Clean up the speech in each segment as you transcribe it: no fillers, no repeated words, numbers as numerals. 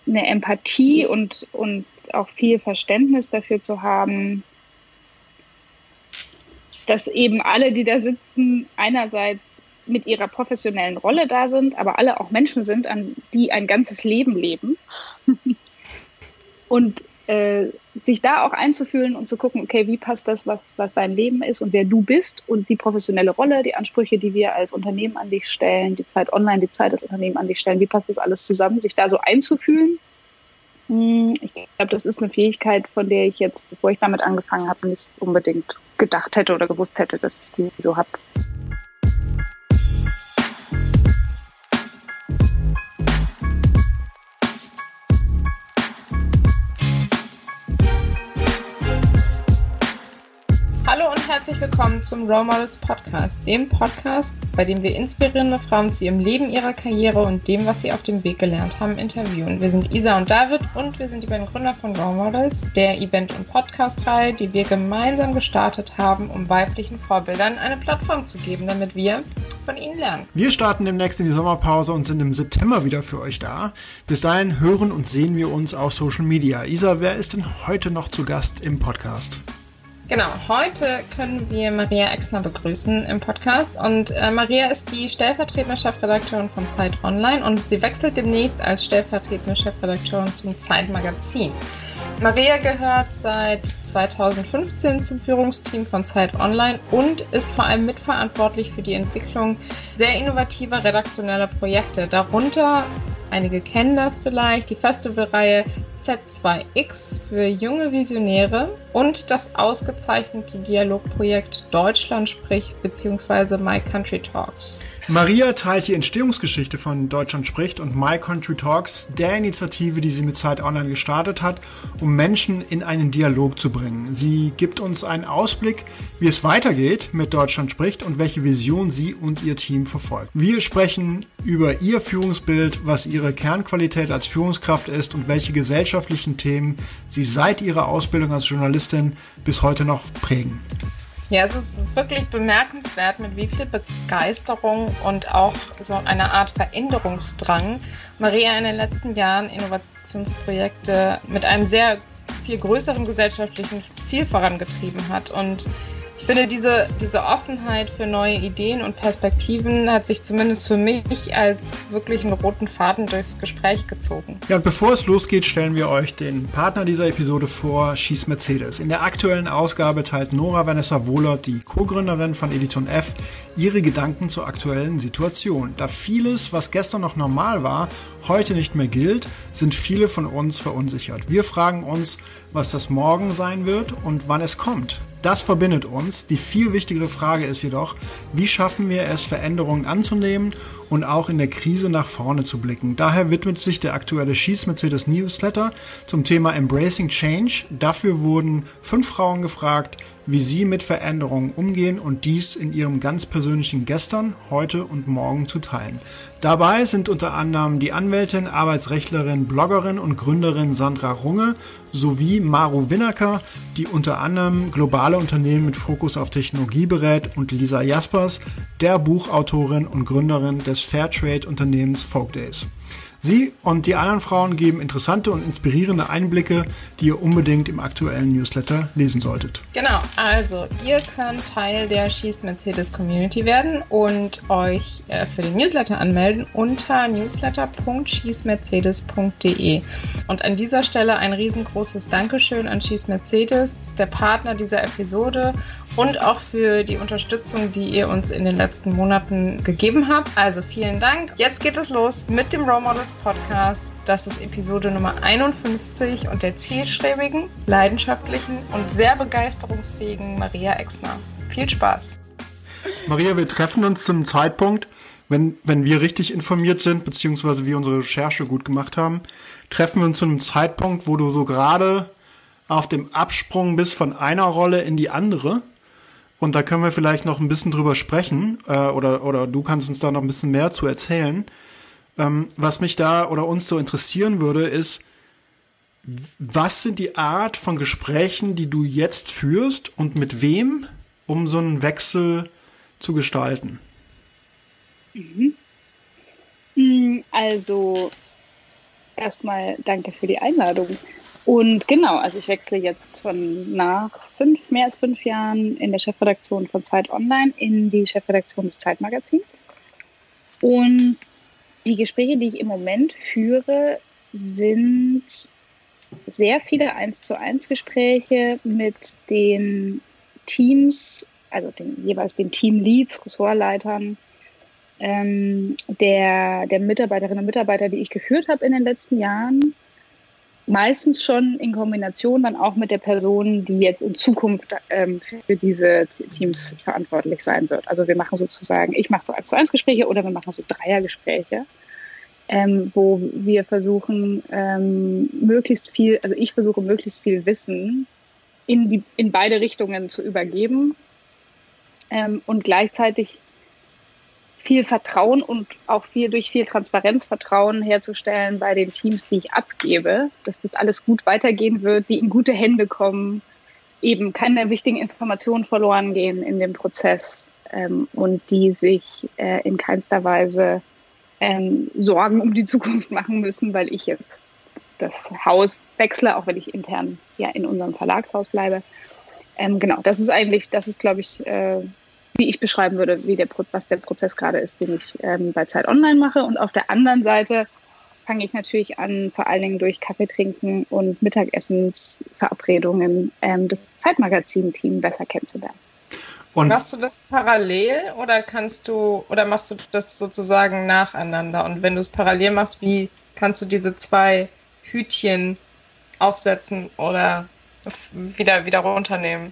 eine Empathie und auch viel Verständnis dafür zu haben, dass eben alle, die da sitzen, einerseits mit ihrer professionellen Rolle da sind, aber alle auch Menschen sind, die ein ganzes Leben leben. Und sich da auch einzufühlen und zu gucken, okay, wie passt das, was dein Leben ist und wer du bist und die professionelle Rolle, die Ansprüche, die wir als Unternehmen an dich stellen, die Zeit online, die Zeit als Unternehmen an dich stellen, wie passt das alles zusammen, sich da so einzufühlen. Ich glaube, das ist eine Fähigkeit, von der ich jetzt, bevor ich damit angefangen habe, nicht unbedingt gedacht hätte oder gewusst hätte, dass ich die so habe. Hallo und herzlich willkommen zum Role Models Podcast, dem Podcast, bei dem wir inspirierende Frauen zu ihrem Leben, ihrer Karriere und dem, was sie auf dem Weg gelernt haben, interviewen. Wir sind Isa und David und wir sind die beiden Gründer von Role Models, der Event- und Podcast-Reihe, die wir gemeinsam gestartet haben, um weiblichen Vorbildern eine Plattform zu geben, damit wir von ihnen lernen. Wir starten demnächst in die Sommerpause und sind im September wieder für euch da. Bis dahin hören und sehen wir uns auf Social Media. Isa, wer ist denn heute noch zu Gast im Podcast? Genau, heute können wir Maria Exner begrüßen im Podcast und Maria ist die stellvertretende Chefredakteurin von Zeit Online und sie wechselt demnächst als stellvertretende Chefredakteurin zum Zeit Magazin. Maria gehört seit 2015 zum Führungsteam von Zeit Online und ist vor allem mitverantwortlich für die Entwicklung sehr innovativer redaktioneller Projekte, darunter, einige kennen das vielleicht, die Festivalreihe Z2X für junge Visionäre und das ausgezeichnete Dialogprojekt Deutschland spricht bzw. My Country Talks. Maria teilt die Entstehungsgeschichte von Deutschland spricht und My Country Talks, der Initiative, die sie mit Zeit Online gestartet hat, um Menschen in einen Dialog zu bringen. Sie gibt uns einen Ausblick, wie es weitergeht mit Deutschland spricht und welche Vision sie und ihr Team verfolgt. Wir sprechen über ihr Führungsbild, was ihre Kernqualität als Führungskraft ist und welche gesellschaftlichen Themen sie seit ihrer Ausbildung als Journalistin bis heute noch prägen. Ja, es ist wirklich bemerkenswert, mit wie viel Begeisterung und auch so einer Art Veränderungsdrang Maria in den letzten Jahren Innovationsprojekte mit einem sehr viel größeren gesellschaftlichen Ziel vorangetrieben hat. Und ich finde, diese Offenheit für neue Ideen und Perspektiven hat sich zumindest für mich als wirklich einen roten Faden durchs Gespräch gezogen. Ja, und bevor es losgeht, stellen wir euch den Partner dieser Episode vor, Schieß Mercedes. In der aktuellen Ausgabe teilt Nora Vanessa Wohlert, die Co-Gründerin von Edition F, ihre Gedanken zur aktuellen Situation. Da vieles, was gestern noch normal war, heute nicht mehr gilt, sind viele von uns verunsichert. Wir fragen uns, was das morgen sein wird und wann es kommt. Das verbindet uns. Die viel wichtigere Frage ist jedoch, wie schaffen wir es, Veränderungen anzunehmen und auch in der Krise nach vorne zu blicken. Daher widmet sich der aktuelle Schieß Mercedes Newsletter zum Thema Embracing Change. Dafür wurden 5 Frauen gefragt, wie sie mit Veränderungen umgehen und dies in ihrem ganz persönlichen Gestern, heute und morgen zu teilen. Dabei sind unter anderem die Anwältin, Arbeitsrechtlerin, Bloggerin und Gründerin Sandra Runge sowie Maru Winnacker, die unter anderem globale Unternehmen mit Fokus auf Technologie berät, und Lisa Jaspers, der Buchautorin und Gründerin des Fairtrade-Unternehmens Folk Days. Sie und die anderen Frauen geben interessante und inspirierende Einblicke, die ihr unbedingt im aktuellen Newsletter lesen solltet. Genau, also ihr könnt Teil der Schieß Mercedes Community werden und euch für den Newsletter anmelden unter newsletter.schießmercedes.de. Und an dieser Stelle ein riesengroßes Dankeschön an Schieß Mercedes, der Partner dieser Episode, und auch für die Unterstützung, die ihr uns in den letzten Monaten gegeben habt. Also vielen Dank. Jetzt geht es los mit dem Role Models Podcast. Das ist Episode Nummer 51 und der zielstrebigen, leidenschaftlichen und sehr begeisterungsfähigen Maria Exner. Viel Spaß. Maria, wir treffen uns zum Zeitpunkt, wenn wir richtig informiert sind, beziehungsweise wir unsere Recherche gut gemacht haben, treffen wir uns zu einem Zeitpunkt, wo du so gerade auf dem Absprung bist von einer Rolle in die andere. Und da können wir vielleicht noch ein bisschen drüber sprechen, oder du kannst uns da noch ein bisschen mehr zu erzählen. Was mich da oder uns so interessieren würde, ist, was sind die Art von Gesprächen, die du jetzt führst und mit wem, um so einen Wechsel zu gestalten? Also erstmal danke für die Einladung. Und genau, also ich wechsle jetzt nach mehr als 5 Jahren in der Chefredaktion von Zeit Online in die Chefredaktion des Zeitmagazins. Und die Gespräche, die ich im Moment führe, sind sehr viele 1:1 Gespräche mit den Teams, also jeweils den Teamleads, Ressortleitern, der Mitarbeiterinnen und Mitarbeiter, die ich geführt habe in den letzten Jahren. Meistens schon in Kombination dann auch mit der Person, die jetzt in Zukunft für diese Teams verantwortlich sein wird. Also wir machen sozusagen, ich mache so 1:1 Gespräche oder wir machen so Dreiergespräche, wo wir versuchen, ich versuche möglichst viel Wissen in beide Richtungen zu übergeben und gleichzeitig viel Vertrauen und auch durch viel Transparenz Vertrauen herzustellen bei den Teams, die ich abgebe, dass das alles gut weitergehen wird, die in gute Hände kommen, eben keine wichtigen Informationen verloren gehen in dem Prozess und die sich in keinster Weise Sorgen um die Zukunft machen müssen, weil ich jetzt das Haus wechsle, auch wenn ich intern ja in unserem Verlagshaus bleibe. Genau, das ist, glaube ich, wie ich beschreiben würde, was der Prozess gerade ist, den ich bei Zeit Online mache. Und auf der anderen Seite fange ich natürlich an, vor allen Dingen durch Kaffee trinken und Mittagessensverabredungen das Zeitmagazin-Team besser kennenzulernen. Und machst du das parallel oder machst du das sozusagen nacheinander? Und wenn du es parallel machst, wie kannst du diese 2 Hütchen aufsetzen oder wieder runternehmen?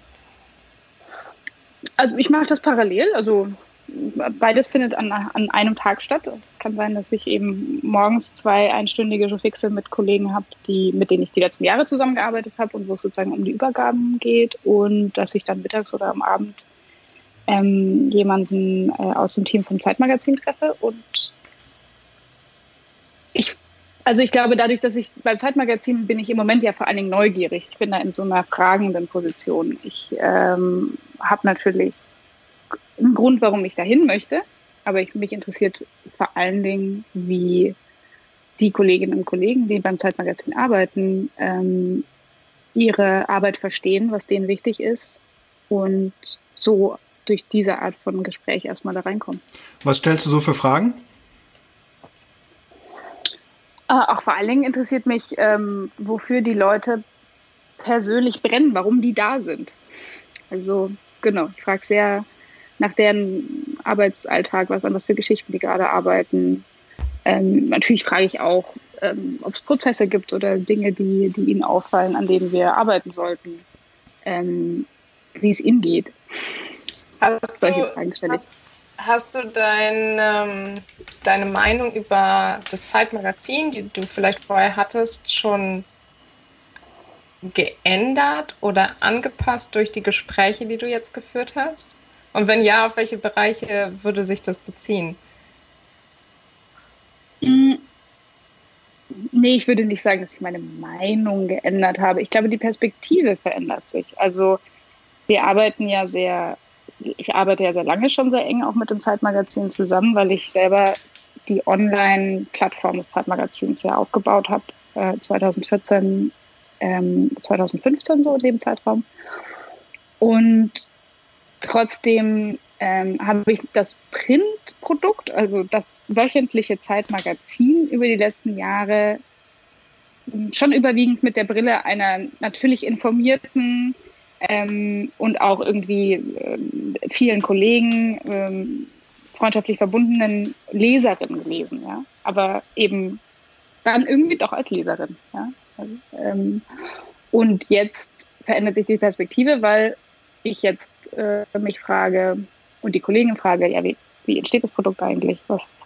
Also ich mache das parallel, also beides findet an einem Tag statt. Es kann sein, dass ich eben morgens 2 einstündige Fixe mit Kollegen habe, mit denen ich die letzten Jahre zusammengearbeitet habe und wo es sozusagen um die Übergaben geht und dass ich dann mittags oder am Abend jemanden aus dem Team vom Zeitmagazin treffe. Und ich glaube, dadurch, dass ich beim Zeitmagazin bin ich im Moment ja vor allen Dingen neugierig. Ich bin da in so einer fragenden Position. Ich habe natürlich einen Grund, warum ich dahin möchte, aber mich interessiert vor allen Dingen, wie die Kolleginnen und Kollegen, die beim Zeitmagazin arbeiten, ihre Arbeit verstehen, was denen wichtig ist und so durch diese Art von Gespräch erstmal da reinkommen. Was stellst du so für Fragen? Auch vor allen Dingen interessiert mich, wofür die Leute persönlich brennen, warum die da sind. Also genau, ich frage sehr nach deren Arbeitsalltag, was für Geschichten die gerade arbeiten. Natürlich frage ich auch, ob es Prozesse gibt oder Dinge, die ihnen auffallen, an denen wir arbeiten sollten, wie es ihnen geht. Solche Fragen stelle ich. Hast du deine Meinung über das Zeitmagazin, die du vielleicht vorher hattest, schon geändert oder angepasst durch die Gespräche, die du jetzt geführt hast? Und wenn ja, auf welche Bereiche würde sich das beziehen? Nee, ich würde nicht sagen, dass ich meine Meinung geändert habe. Ich glaube, die Perspektive verändert sich. Also ich arbeite ja sehr lange schon sehr eng auch mit dem Zeitmagazin zusammen, weil ich selber die Online-Plattform des Zeitmagazins ja aufgebaut habe, 2014, 2015 so in dem Zeitraum. Und trotzdem habe ich das Printprodukt, also das wöchentliche Zeitmagazin über die letzten Jahre schon überwiegend mit der Brille einer natürlich informierten und auch irgendwie vielen Kollegen, freundschaftlich verbundenen Leserin gelesen, ja, aber eben dann irgendwie doch als Leserin, ja. Also, und jetzt verändert sich die Perspektive, weil ich jetzt mich frage und die Kollegen frage, ja, wie entsteht das Produkt eigentlich?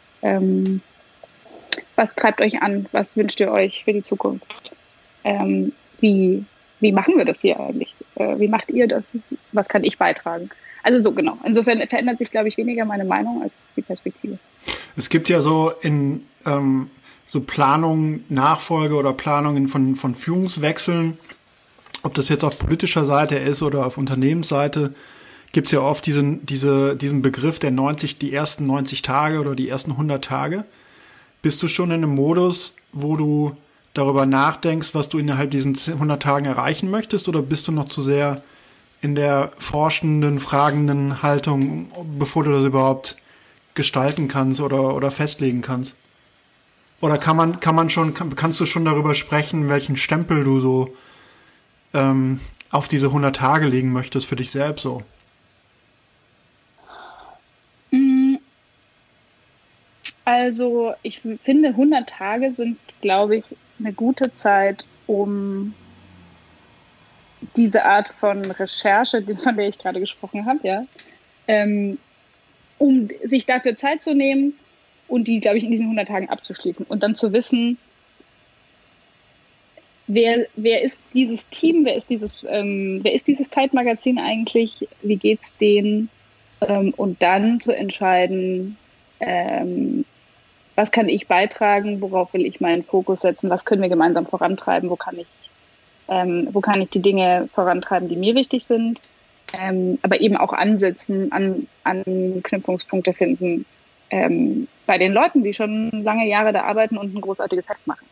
Was treibt euch an? Was wünscht ihr euch für die Zukunft? Wie machen wir das hier eigentlich? Wie macht ihr das? Was kann ich beitragen? Also so genau. Insofern verändert sich, glaube ich, weniger meine Meinung als die Perspektive. Es gibt ja so in so Planungen, Nachfolge oder Planungen von Führungswechseln, ob das jetzt auf politischer Seite ist oder auf Unternehmensseite, gibt es ja oft diesen Begriff die ersten 90 Tage oder die ersten 100 Tage. Bist du schon in einem Modus, wo du darüber nachdenkst, was du innerhalb diesen 100 Tagen erreichen möchtest, oder bist du noch zu sehr in der forschenden, fragenden Haltung, bevor du das überhaupt gestalten kannst oder festlegen kannst? Oder kannst du schon darüber sprechen, welchen Stempel du so auf diese 100 Tage legen möchtest für dich selbst so? Also ich finde, 100 Tage sind, glaube ich, eine gute Zeit, um diese Art von Recherche, von der ich gerade gesprochen habe, ja, um sich dafür Zeit zu nehmen und die, glaube ich, in diesen 100 Tagen abzuschließen und dann zu wissen, wer ist dieses Team, wer ist dieses Zeitmagazin eigentlich, wie geht's denen, und dann zu entscheiden, was kann ich beitragen, worauf will ich meinen Fokus setzen, was können wir gemeinsam vorantreiben, wo kann ich die Dinge vorantreiben, die mir wichtig sind, aber eben auch ansetzen, Anknüpfungspunkte finden bei den Leuten, die schon lange Jahre da arbeiten und ein großartiges Heft machen.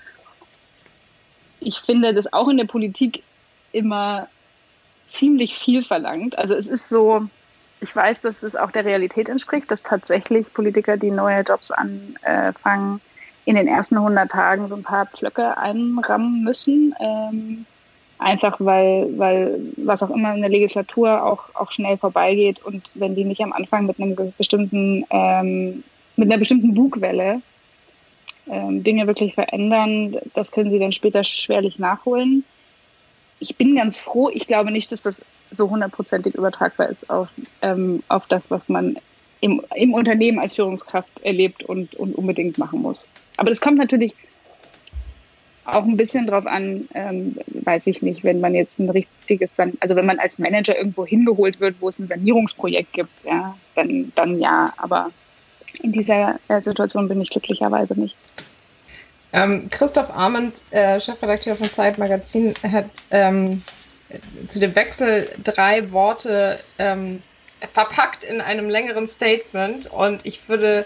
Ich finde das auch in der Politik immer ziemlich viel verlangt. Also es ist so, ich weiß, dass es auch der Realität entspricht, dass tatsächlich Politiker, die neue Jobs anfangen, in den ersten 100 Tagen so ein paar Pflöcke einrammen müssen. Einfach weil was auch immer in der Legislatur auch schnell vorbeigeht, und wenn die nicht am Anfang mit einer bestimmten Bugwelle Dinge wirklich verändern, das können sie dann später schwerlich nachholen. Ich bin ganz froh, ich glaube nicht, dass das so 100%ig übertragbar ist auf das, was man im Unternehmen als Führungskraft erlebt und unbedingt machen muss. Aber das kommt natürlich auch ein bisschen drauf an, weiß ich nicht, wenn man jetzt ein richtiges, also wenn man als Manager irgendwo hingeholt wird, wo es ein Sanierungsprojekt gibt, ja, dann ja, aber in dieser Situation bin ich glücklicherweise nicht. Christoph Arment, Chefredakteur von Zeit Magazin, hat zu dem Wechsel 3 Worte verpackt in einem längeren Statement, und ich würde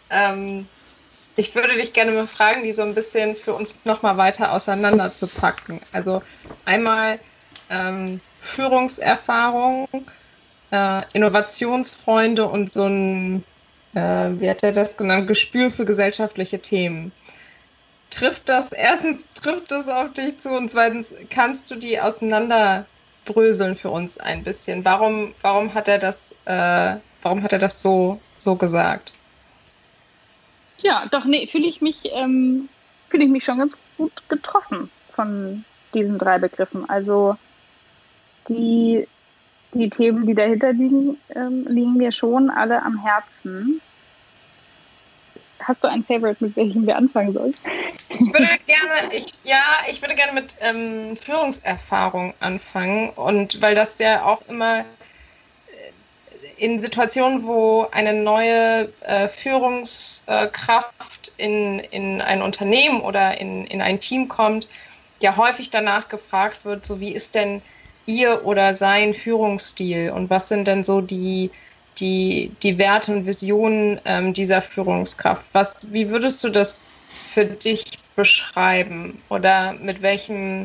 dich gerne mal fragen, die so ein bisschen für uns nochmal weiter auseinanderzupacken. Also einmal Führungserfahrung, Innovationsfreunde und so ein, wie hat er das genannt, Gespür für gesellschaftliche Themen. Erstens trifft das auf dich zu, und zweitens, kannst du die auseinanderbröseln für uns ein bisschen? Warum hat er das so gesagt? Ja, doch, nee, fühle ich mich schon ganz gut getroffen von diesen 3 Begriffen. Also die Themen, die dahinter liegen, liegen mir schon alle am Herzen. Hast du ein Favorite, mit welchem wir anfangen sollen? Ich würde gerne mit Führungserfahrung anfangen, und weil das ja auch immer in Situationen, wo eine neue Führungskraft in ein Unternehmen oder in ein Team kommt, ja häufig danach gefragt wird, so wie ist denn ihr oder sein Führungsstil und was sind denn so die Werte und Visionen dieser Führungskraft? Wie würdest du das für dich beschreiben, oder mit welchen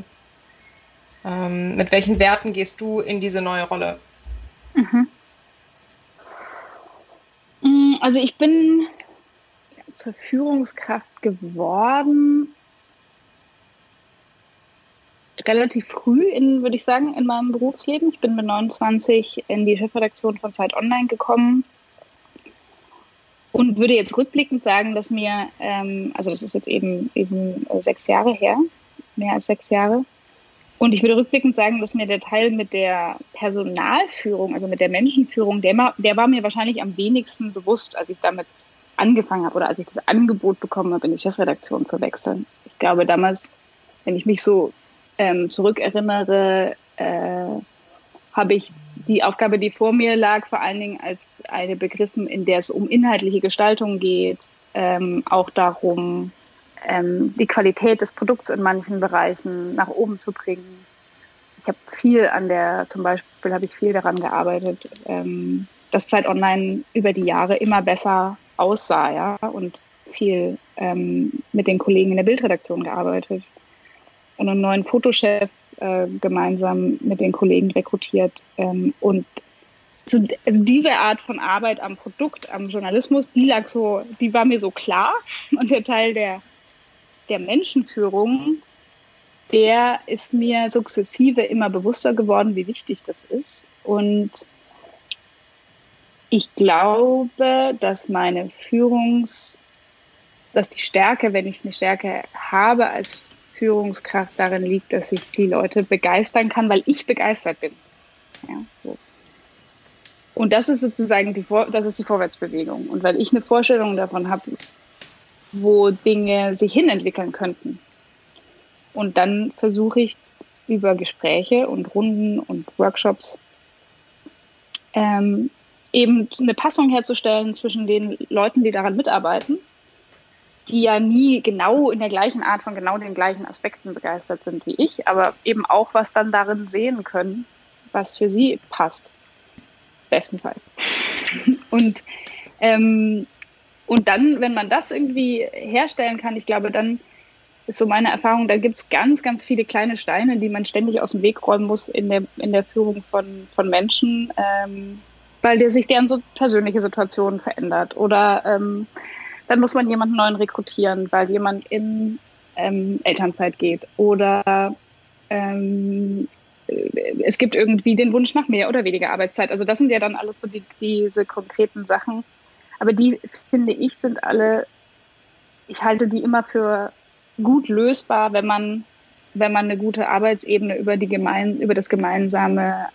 Werten gehst du in diese neue Rolle? Also ich bin zur Führungskraft geworden relativ früh würde ich sagen, in meinem Berufsleben. Ich bin mit 29 in die Chefredaktion von Zeit Online gekommen und würde jetzt rückblickend sagen, dass mir, also das ist jetzt eben 6 Jahre her, mehr als 6 Jahre, und ich würde rückblickend sagen, dass mir der Teil mit der Personalführung, also mit der Menschenführung, der war mir wahrscheinlich am wenigsten bewusst, als ich damit angefangen habe oder als ich das Angebot bekommen habe, in die Chefredaktion zu wechseln. Ich glaube, damals, wenn ich mich so zurückerinnere, habe ich die Aufgabe, die vor mir lag, vor allen Dingen als eine begriffen, in der es um inhaltliche Gestaltung geht, auch darum, die Qualität des Produkts in manchen Bereichen nach oben zu bringen. Ich habe zum Beispiel habe ich viel daran gearbeitet, dass Zeit Online über die Jahre immer besser aussah, ja, und viel mit den Kollegen in der Bildredaktion gearbeitet und einen neuen Fotochef gemeinsam mit den Kollegen rekrutiert. Und also diese Art von Arbeit am Produkt, am Journalismus, die war mir so klar. Und der Teil der Menschenführung, der ist mir sukzessive immer bewusster geworden, wie wichtig das ist. Und ich glaube, dass dass die Stärke, wenn ich eine Stärke habe als Führungskraft, darin liegt, dass ich die Leute begeistern kann, weil ich begeistert bin. Ja, so. Und das ist sozusagen die Vorwärtsbewegung. Und weil ich eine Vorstellung davon habe, wo Dinge sich hinentwickeln könnten. Und dann versuche ich über Gespräche und Runden und Workshops eben eine Passung herzustellen zwischen den Leuten, die daran mitarbeiten, die ja nie genau in der gleichen Art von genau den gleichen Aspekten begeistert sind wie ich, aber eben auch was dann darin sehen können, was für sie passt. Bestenfalls. Und dann, wenn man das irgendwie herstellen kann, ich glaube, dann ist so meine Erfahrung, da gibt es ganz, ganz viele kleine Steine, die man ständig aus dem Weg räumen muss in der Führung von Menschen, weil sich deren so persönliche Situation verändert. Oder dann muss man jemanden neuen rekrutieren, weil jemand in Elternzeit geht. Oder es gibt irgendwie den Wunsch nach mehr oder weniger Arbeitszeit. Also das sind ja dann alles so diese konkreten Sachen. Aber die, finde ich, sind alle, ich halte die immer für gut lösbar, wenn man eine gute Arbeitsebene über das gemeinsame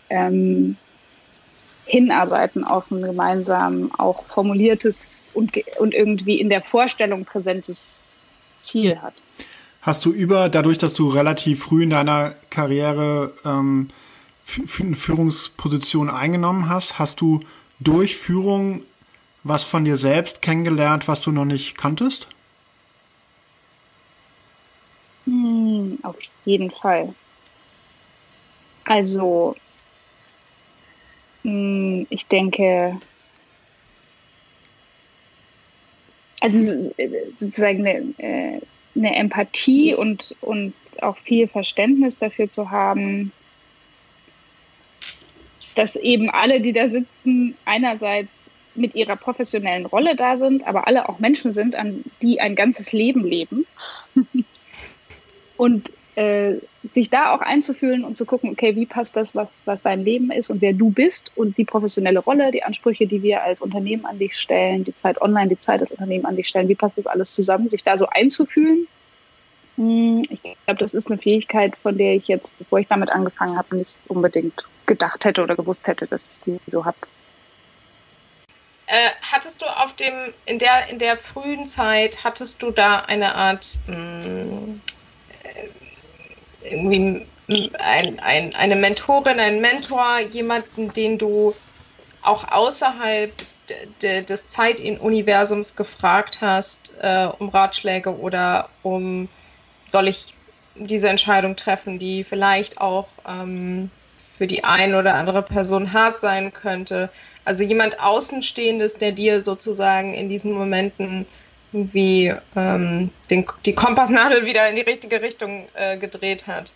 Hinarbeiten auf ein gemeinsam auch formuliertes und irgendwie in der Vorstellung präsentes Ziel hat. Hast du dadurch, dass du relativ früh in deiner Karriere eine Führungsposition eingenommen hast du durch Führung was von dir selbst kennengelernt, was du noch nicht kanntest? Auf jeden Fall. Also, ich denke, also sozusagen eine Empathie und auch viel Verständnis dafür zu haben, dass eben alle, die da sitzen, einerseits mit ihrer professionellen Rolle da sind, aber alle auch Menschen sind, die ein ganzes Leben leben. Und sich da auch einzufühlen und zu gucken, okay, wie passt das, was dein Leben ist und wer du bist und die professionelle Rolle, die Ansprüche, die wir als Unternehmen an dich stellen, die Zeit online, die Zeit als Unternehmen an dich stellen, wie passt das alles zusammen, sich da so einzufühlen. Ich glaube, das ist eine Fähigkeit, von der ich jetzt, bevor ich damit angefangen habe, nicht unbedingt gedacht hätte oder gewusst hätte, dass ich die so habe. Hattest du in der frühen Zeit, hattest du da eine Art irgendwie eine Mentorin, einen Mentor, jemanden, den du auch außerhalb des Zeituniversums gefragt hast, um Ratschläge oder soll ich diese Entscheidung treffen, die vielleicht auch für die eine oder andere Person hart sein könnte? Also jemand Außenstehendes, der dir sozusagen in diesen Momenten irgendwie die Kompassnadel wieder in die richtige Richtung gedreht hat?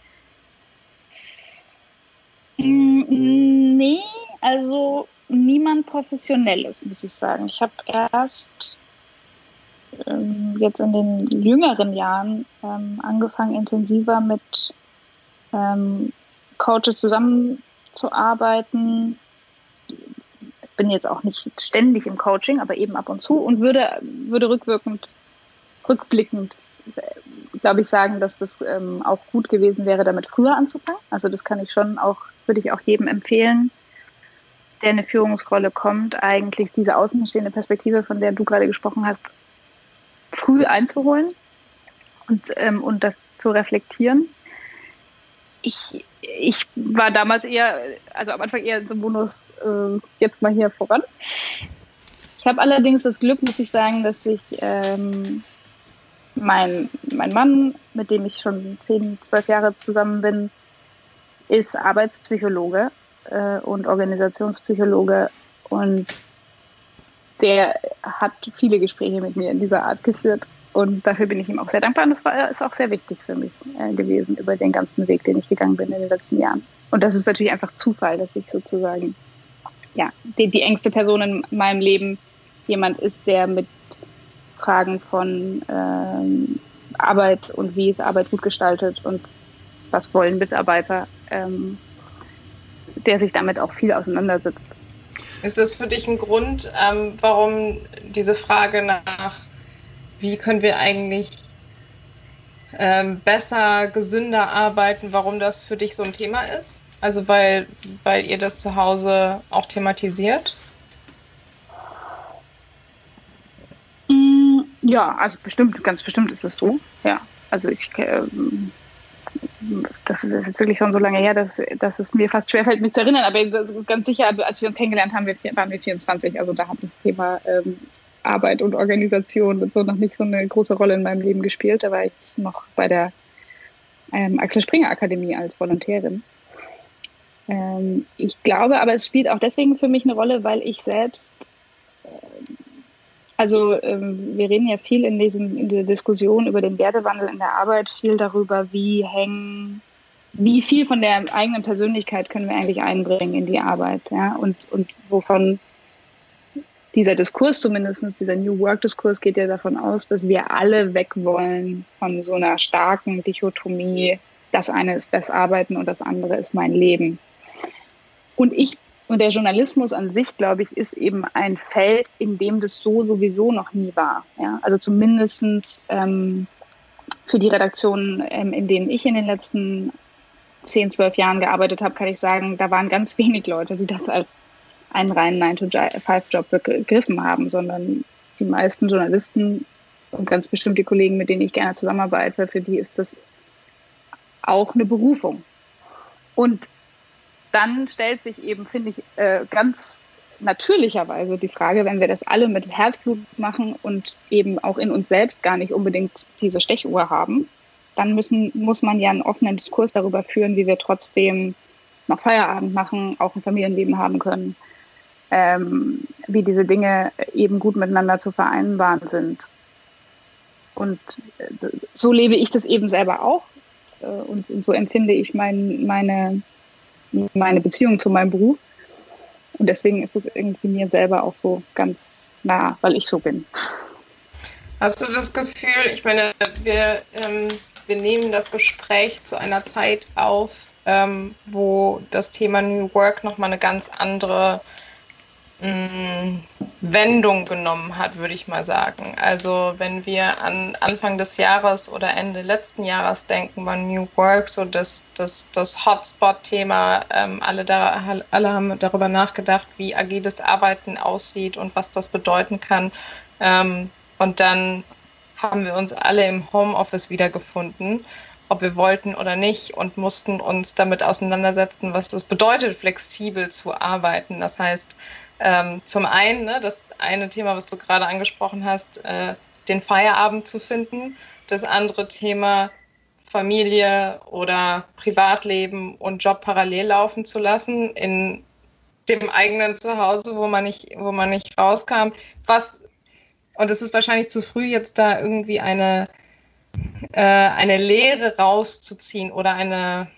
Nee, also niemand Professionelles, muss ich sagen. Ich habe erst jetzt in den jüngeren Jahren angefangen, intensiver mit Coaches zusammenzuarbeiten. Bin jetzt auch nicht ständig im Coaching, aber eben ab und zu und würde rückblickend, glaube ich, sagen, dass das auch gut gewesen wäre, damit früher anzufangen. Also das würde ich auch jedem empfehlen, der in eine Führungsrolle kommt, eigentlich diese außenstehende Perspektive, von der du gerade gesprochen hast, früh einzuholen und das zu reflektieren. Ich war damals am Anfang eher so Bonus, jetzt mal hier voran. Ich habe allerdings das Glück, muss ich sagen, dass ich mein Mann, mit dem ich schon 10, 12 Jahre zusammen bin, ist Arbeitspsychologe und Organisationspsychologe und der hat viele Gespräche mit mir in dieser Art geführt. Und dafür bin ich ihm auch sehr dankbar. Und das ist auch sehr wichtig für mich gewesen über den ganzen Weg, den ich gegangen bin in den letzten Jahren. Und das ist natürlich einfach Zufall, dass ich sozusagen die engste Person in meinem Leben jemand ist, der mit Fragen von Arbeit und wie ist Arbeit gut gestaltet und was wollen Mitarbeiter, der sich damit auch viel auseinandersetzt. Ist das für dich ein Grund, warum diese Frage nach, wie können wir eigentlich besser, gesünder arbeiten, warum das für dich so ein Thema ist? Also weil ihr das zu Hause auch thematisiert? Ja, also ganz bestimmt ist es so. Ja, also das ist jetzt wirklich schon so lange her, dass es mir fast schwerfällt, mich zu erinnern. Aber das ist ganz sicher, als wir uns kennengelernt haben, waren wir 24. Also da hat das Thema Arbeit und Organisation und so noch nicht so eine große Rolle in meinem Leben gespielt. Da war ich noch bei der Axel Springer Akademie als Volontärin. Ich glaube, aber es spielt auch deswegen für mich eine Rolle, weil ich selbst, wir reden ja viel in der Diskussion über den Wertewandel in der Arbeit, viel darüber, wie viel von der eigenen Persönlichkeit können wir eigentlich einbringen in die Arbeit, ja, und wovon dieser Diskurs zumindest, dieser New Work-Diskurs geht ja davon aus, dass wir alle weg wollen von so einer starken Dichotomie, das eine ist das Arbeiten und das andere ist mein Leben. Und der Journalismus an sich, glaube ich, ist eben ein Feld, in dem das so sowieso noch nie war. Ja? Also zumindest für die Redaktionen, in denen ich in den letzten 10, 12 Jahren gearbeitet habe, kann ich sagen, da waren ganz wenig Leute, die das als einen reinen 9-to-5-Job begriffen haben, sondern die meisten Journalisten und ganz bestimmt die Kollegen, mit denen ich gerne zusammenarbeite, für die ist das auch eine Berufung. Und dann stellt sich eben, finde ich, ganz natürlicherweise die Frage, wenn wir das alle mit Herzblut machen und eben auch in uns selbst gar nicht unbedingt diese Stechuhr haben, dann muss man ja einen offenen Diskurs darüber führen, wie wir trotzdem noch Feierabend machen, auch ein Familienleben haben können, wie diese Dinge eben gut miteinander zu vereinbaren sind. Und so lebe ich das eben selber auch und so empfinde ich meine Beziehung zu meinem Beruf. Und deswegen ist es irgendwie mir selber auch so ganz nah, weil ich so bin. Hast du das Gefühl, ich meine, wir nehmen das Gespräch zu einer Zeit auf, wo das Thema New Work nochmal eine ganz andere Wendung genommen hat, würde ich mal sagen. Also wenn wir an Anfang des Jahres oder Ende letzten Jahres denken, war New Work so das Hotspot-Thema. Alle haben darüber nachgedacht, wie agiles Arbeiten aussieht und was das bedeuten kann. Und dann haben wir uns alle im Homeoffice wiedergefunden, ob wir wollten oder nicht, und mussten uns damit auseinandersetzen, was das bedeutet, flexibel zu arbeiten. Das heißt, zum einen, das eine Thema, was du gerade angesprochen hast, den Feierabend zu finden. Das andere Thema, Familie oder Privatleben und Job parallel laufen zu lassen in dem eigenen Zuhause, wo man nicht rauskam. Und es ist wahrscheinlich zu früh, jetzt da irgendwie eine Lehre rauszuziehen oder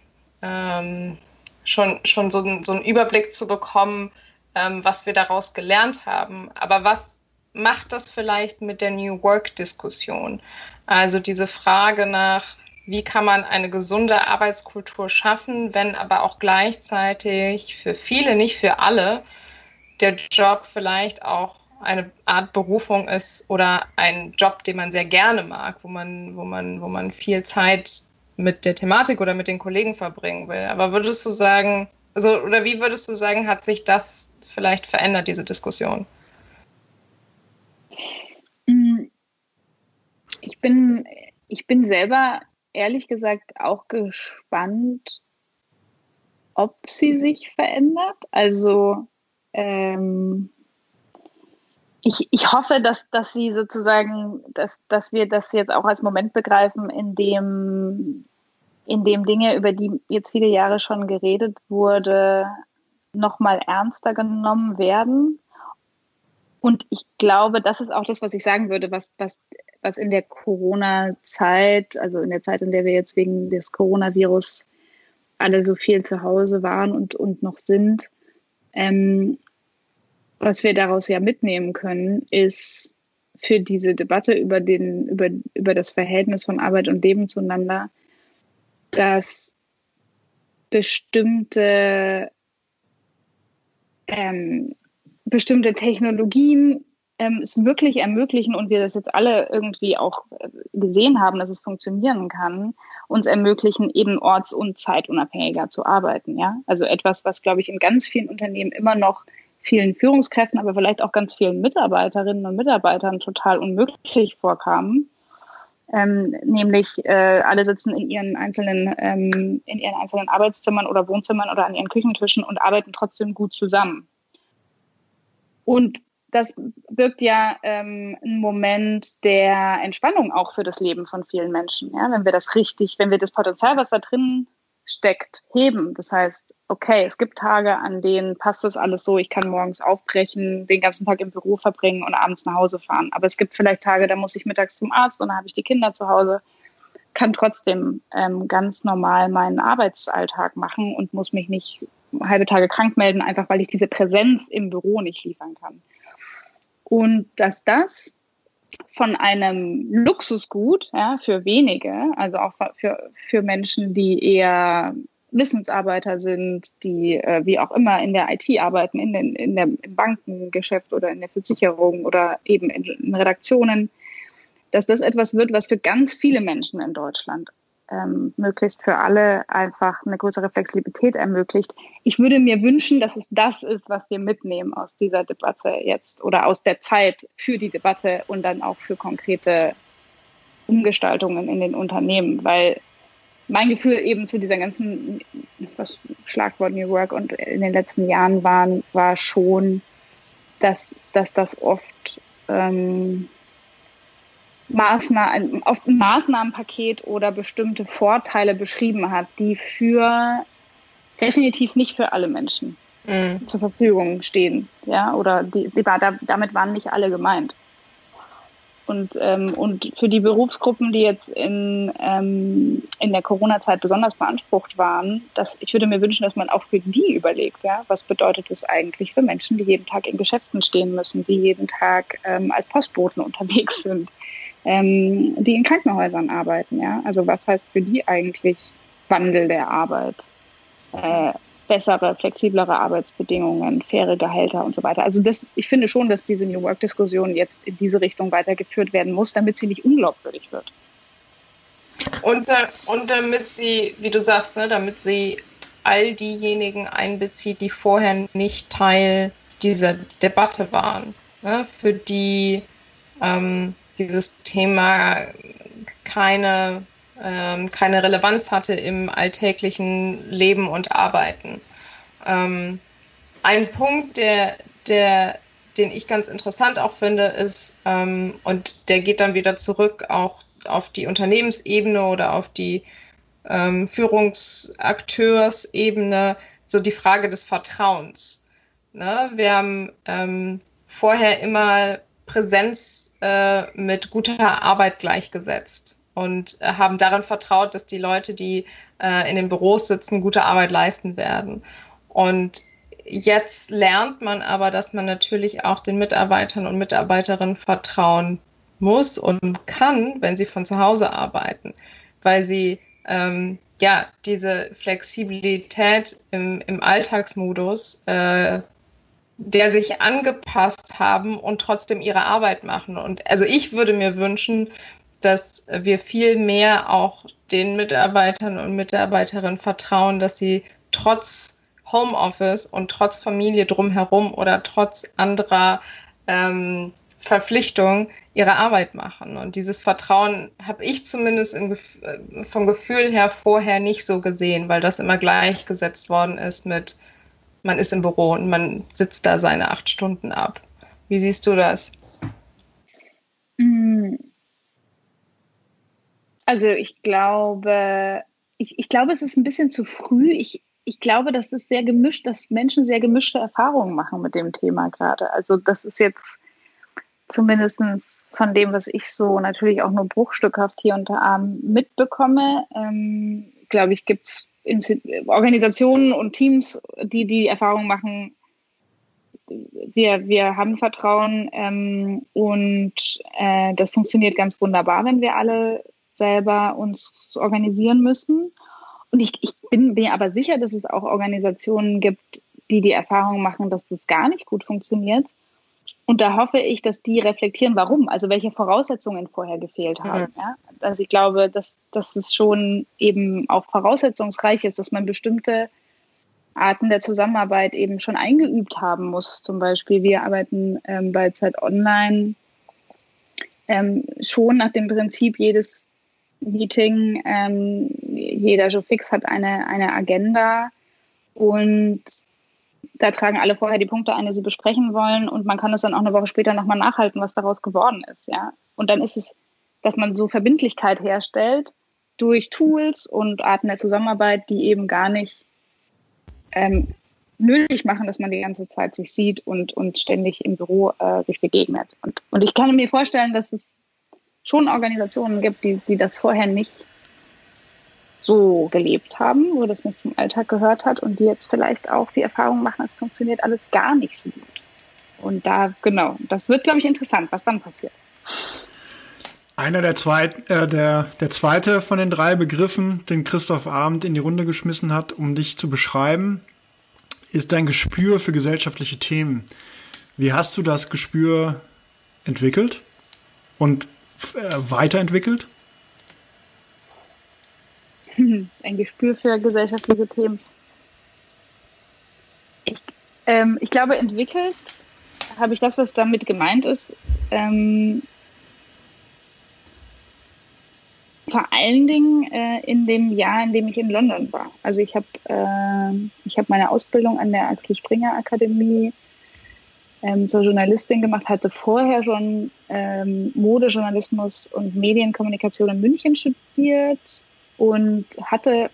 schon so einen Überblick zu bekommen, was wir daraus gelernt haben. Aber was macht das vielleicht mit der New Work-Diskussion? Also diese Frage nach, wie kann man eine gesunde Arbeitskultur schaffen, wenn aber auch gleichzeitig für viele, nicht für alle, der Job vielleicht auch eine Art Berufung ist oder ein Job, den man sehr gerne mag, wo man viel Zeit mit der Thematik oder mit den Kollegen verbringen will. Aber würdest du sagen, wie würdest du sagen, hat sich das vielleicht verändert, diese Diskussion? Ich bin selber ehrlich gesagt auch gespannt, ob sie sich verändert. Also ich hoffe, dass sie sozusagen, dass wir das jetzt auch als Moment begreifen, in dem Dinge, über die jetzt viele Jahre schon geredet wurde, noch mal ernster genommen werden Und ich glaube, das ist auch das, was ich sagen würde, was in der Corona-Zeit, also in der Zeit, in der wir jetzt wegen des Coronavirus alle so viel zu Hause waren und noch sind, was wir daraus ja mitnehmen können, ist für diese Debatte über das Verhältnis von Arbeit und Leben zueinander, dass bestimmte Technologien es wirklich ermöglichen und wir das jetzt alle irgendwie auch gesehen haben, dass es funktionieren kann, uns ermöglichen, eben orts- und zeitunabhängiger zu arbeiten. Ja? Also etwas, was, glaube ich, in ganz vielen Unternehmen immer noch vielen Führungskräften, aber vielleicht auch ganz vielen Mitarbeiterinnen und Mitarbeitern total unmöglich vorkam. Nämlich alle sitzen in ihren einzelnen Arbeitszimmern oder Wohnzimmern oder an ihren Küchentischen und arbeiten trotzdem gut zusammen. Und das birgt ja einen Moment der Entspannung auch für das Leben von vielen Menschen. Ja? Wenn wir das Potenzial, was da drin steckt, heben. Das heißt, okay, es gibt Tage, an denen passt das alles so, ich kann morgens aufbrechen, den ganzen Tag im Büro verbringen und abends nach Hause fahren. Aber es gibt vielleicht Tage, da muss ich mittags zum Arzt und dann habe ich die Kinder zu Hause, kann trotzdem ganz normal meinen Arbeitsalltag machen und muss mich nicht halbe Tage krank melden, einfach weil ich diese Präsenz im Büro nicht liefern kann. Und dass das von einem Luxusgut, ja, für wenige, also auch für Menschen, die eher Wissensarbeiter sind, die wie auch immer in der IT arbeiten, im Bankengeschäft oder in der Versicherung oder eben in Redaktionen, dass das etwas wird, was für ganz viele Menschen in Deutschland möglichst für alle einfach eine größere Flexibilität ermöglicht. Ich würde mir wünschen, dass es das ist, was wir mitnehmen aus dieser Debatte jetzt oder aus der Zeit für die Debatte und dann auch für konkrete Umgestaltungen in den Unternehmen, weil mein Gefühl eben zu dieser ganzen Schlagwort New Work und in den letzten Jahren war schon, dass das oft auf ein Maßnahmenpaket oder bestimmte Vorteile beschrieben hat, die definitiv nicht für alle Menschen zur Verfügung stehen, ja, oder damit waren nicht alle gemeint. Und für die Berufsgruppen, die jetzt in der Corona-Zeit besonders beansprucht waren, ich würde mir wünschen, dass man auch für die überlegt, ja, was bedeutet es eigentlich für Menschen, die jeden Tag in Geschäften stehen müssen, die jeden Tag als Postboten unterwegs sind, die in Krankenhäusern arbeiten, ja. Also was heißt für die eigentlich Wandel der Arbeit, bessere, flexiblere Arbeitsbedingungen, faire Gehälter und so weiter. Also ich finde schon, dass diese New Work-Diskussion jetzt in diese Richtung weitergeführt werden muss, damit sie nicht unglaubwürdig wird. Und damit sie, wie du sagst, ne, damit sie all diejenigen einbezieht, die vorher nicht Teil dieser Debatte waren, ne, für die dieses Thema keine Relevanz hatte im alltäglichen Leben und Arbeiten. Ein Punkt, den ich ganz interessant auch finde, ist, und der geht dann wieder zurück auch auf die Unternehmensebene oder auf die Führungsakteursebene, so die Frage des Vertrauens. Ne? Wir haben vorher immer Präsenz mit guter Arbeit gleichgesetzt und haben daran vertraut, dass die Leute, die in den Büros sitzen, gute Arbeit leisten werden. Und jetzt lernt man aber, dass man natürlich auch den Mitarbeitern und Mitarbeiterinnen vertrauen muss und kann, wenn sie von zu Hause arbeiten, weil sie diese Flexibilität im Alltagsmodus der sich angepasst haben und trotzdem ihre Arbeit machen. Und also ich würde mir wünschen, dass wir viel mehr auch den Mitarbeitern und Mitarbeiterinnen vertrauen, dass sie trotz Homeoffice und trotz Familie drumherum oder trotz anderer Verpflichtungen ihre Arbeit machen. Und dieses Vertrauen habe ich zumindest vom Gefühl her vorher nicht so gesehen, weil das immer gleichgesetzt worden ist mit man ist im Büro und man sitzt da seine 8 Stunden ab. Wie siehst du das? Also ich glaube, es ist ein bisschen zu früh. Ich glaube, dass Menschen sehr gemischte Erfahrungen machen mit dem Thema gerade. Also das ist jetzt zumindest von dem, was ich so natürlich auch nur bruchstückhaft hier und da mitbekomme, glaube ich, gibt es Organisationen und Teams, die Erfahrung machen, wir haben Vertrauen und das funktioniert ganz wunderbar, wenn wir alle selber uns organisieren müssen. Und ich bin mir aber sicher, dass es auch Organisationen gibt, die Erfahrung machen, dass das gar nicht gut funktioniert. Und da hoffe ich, dass die reflektieren, warum, also welche Voraussetzungen vorher gefehlt haben. Ja? Also ich glaube, dass es schon eben auch voraussetzungsreich ist, dass man bestimmte Arten der Zusammenarbeit eben schon eingeübt haben muss. Zum Beispiel, wir arbeiten bei Zeit Online schon nach dem Prinzip, jedes Meeting, jeder Jour fix hat eine Agenda und da tragen alle vorher die Punkte ein, die sie besprechen wollen und man kann es dann auch eine Woche später nochmal nachhalten, was daraus geworden ist. Ja? Und dann ist es, dass man so Verbindlichkeit herstellt durch Tools und Arten der Zusammenarbeit, die eben gar nicht nötig machen, dass man die ganze Zeit sich sieht und ständig im Büro sich begegnet. Und ich kann mir vorstellen, dass es schon Organisationen gibt, die das vorher nicht so gelebt haben, wo das nicht zum Alltag gehört hat und die jetzt vielleicht auch die Erfahrung machen, es funktioniert alles gar nicht so gut. Und da, genau, das wird, glaube ich, interessant, was dann passiert. Einer der zweite von den 3 Begriffen, den Christoph Arndt in die Runde geschmissen hat, um dich zu beschreiben, ist dein Gespür für gesellschaftliche Themen. Wie hast du das Gespür entwickelt und weiterentwickelt? Ein Gespür für gesellschaftliche Themen. Ich glaube, entwickelt habe ich das, was damit gemeint ist, vor allen Dingen in dem Jahr, in dem ich in London war. Also ich habe meine Ausbildung an der Axel Springer Akademie zur Journalistin gemacht, hatte vorher schon Modejournalismus und Medienkommunikation in München studiert und hatte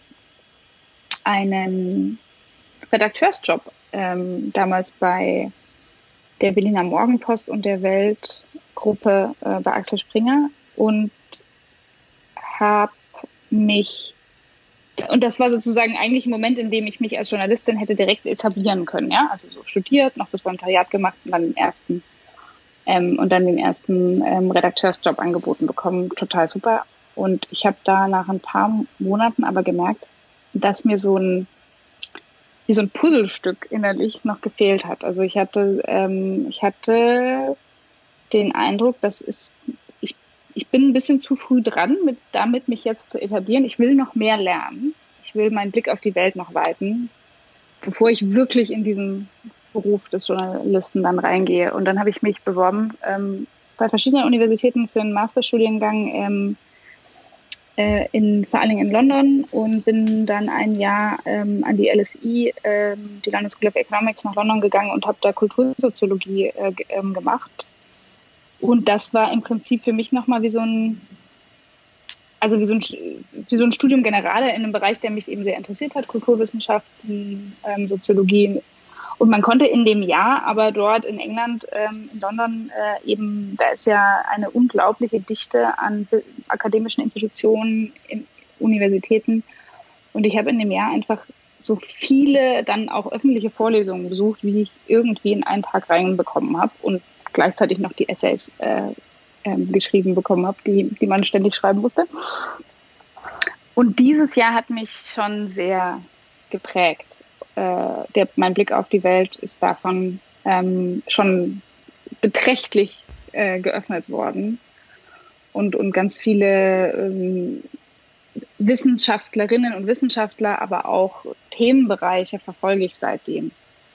einen Redakteursjob damals bei der Berliner Morgenpost und der Weltgruppe bei Axel Springer und habe mich, und das war sozusagen eigentlich ein Moment, in dem ich mich als Journalistin hätte direkt etablieren können, ja, also so studiert, noch das Volontariat gemacht und dann den ersten Redakteursjob angeboten bekommen, total super. Und ich habe da nach ein paar Monaten aber gemerkt, dass mir wie so ein Puzzlestück innerlich noch gefehlt hat. Also ich hatte den Eindruck, ich bin ein bisschen zu früh dran, damit mich jetzt zu etablieren. Ich will noch mehr lernen. Ich will meinen Blick auf die Welt noch weiten, bevor ich wirklich in diesen Beruf des Journalisten dann reingehe. Und dann habe ich mich beworben bei verschiedenen Universitäten für einen Masterstudiengang vor allen Dingen in London und bin dann ein Jahr an die LSE, die London School of Economics, nach London gegangen und habe da Kultursoziologie gemacht. Und das war im Prinzip für mich nochmal wie so ein Studium Generale in einem Bereich, der mich eben sehr interessiert hat, Kulturwissenschaften, Soziologie. Und man konnte in dem Jahr aber dort in England, in London eben, da ist ja eine unglaubliche Dichte an akademischen Institutionen, Universitäten. Und ich habe in dem Jahr einfach so viele dann auch öffentliche Vorlesungen besucht, wie ich irgendwie in einen Tag reinbekommen habe und gleichzeitig noch die Essays geschrieben bekommen habe, die man ständig schreiben musste. Und dieses Jahr hat mich schon sehr geprägt. Mein Blick auf die Welt ist davon schon beträchtlich geöffnet worden. Und ganz viele Wissenschaftlerinnen und Wissenschaftler, aber auch Themenbereiche verfolge ich seitdem.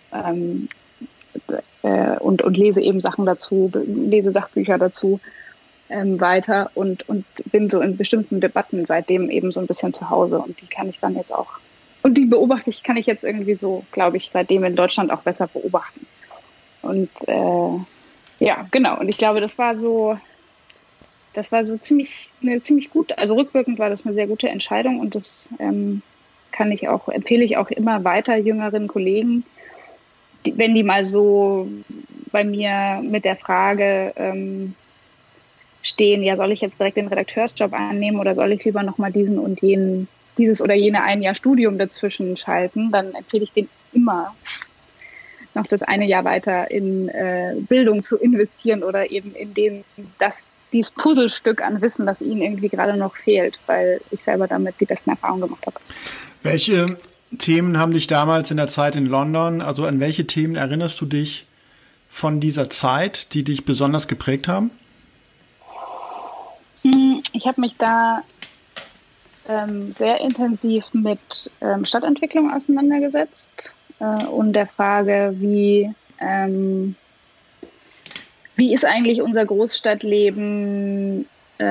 Und lese eben Sachen dazu, lese Sachbücher dazu weiter und bin so in bestimmten Debatten seitdem eben so ein bisschen zu Hause. Und die kann ich dann jetzt auch, und die kann ich jetzt irgendwie so, glaube ich, seitdem in Deutschland auch besser beobachten. Und ja, genau. Und ich glaube, das war so ziemlich gut, also rückwirkend war das eine sehr gute Entscheidung und das empfehle ich auch immer weiter jüngeren Kollegen, wenn die mal so bei mir mit der Frage stehen, ja, soll ich jetzt direkt den Redakteursjob annehmen oder soll ich lieber nochmal dieses oder jene ein Jahr Studium dazwischen schalten, dann empfehle ich denen immer noch das eine Jahr weiter in Bildung zu investieren oder eben in dieses Puzzlestück an Wissen, das ihnen irgendwie gerade noch fehlt, weil ich selber damit die besten Erfahrungen gemacht habe. Welche Themen haben dich damals in der Zeit in London, also an welche Themen erinnerst du dich von dieser Zeit, die dich besonders geprägt haben? Ich habe mich da sehr intensiv mit Stadtentwicklung auseinandergesetzt und der Frage, wie ist eigentlich unser Großstadtleben,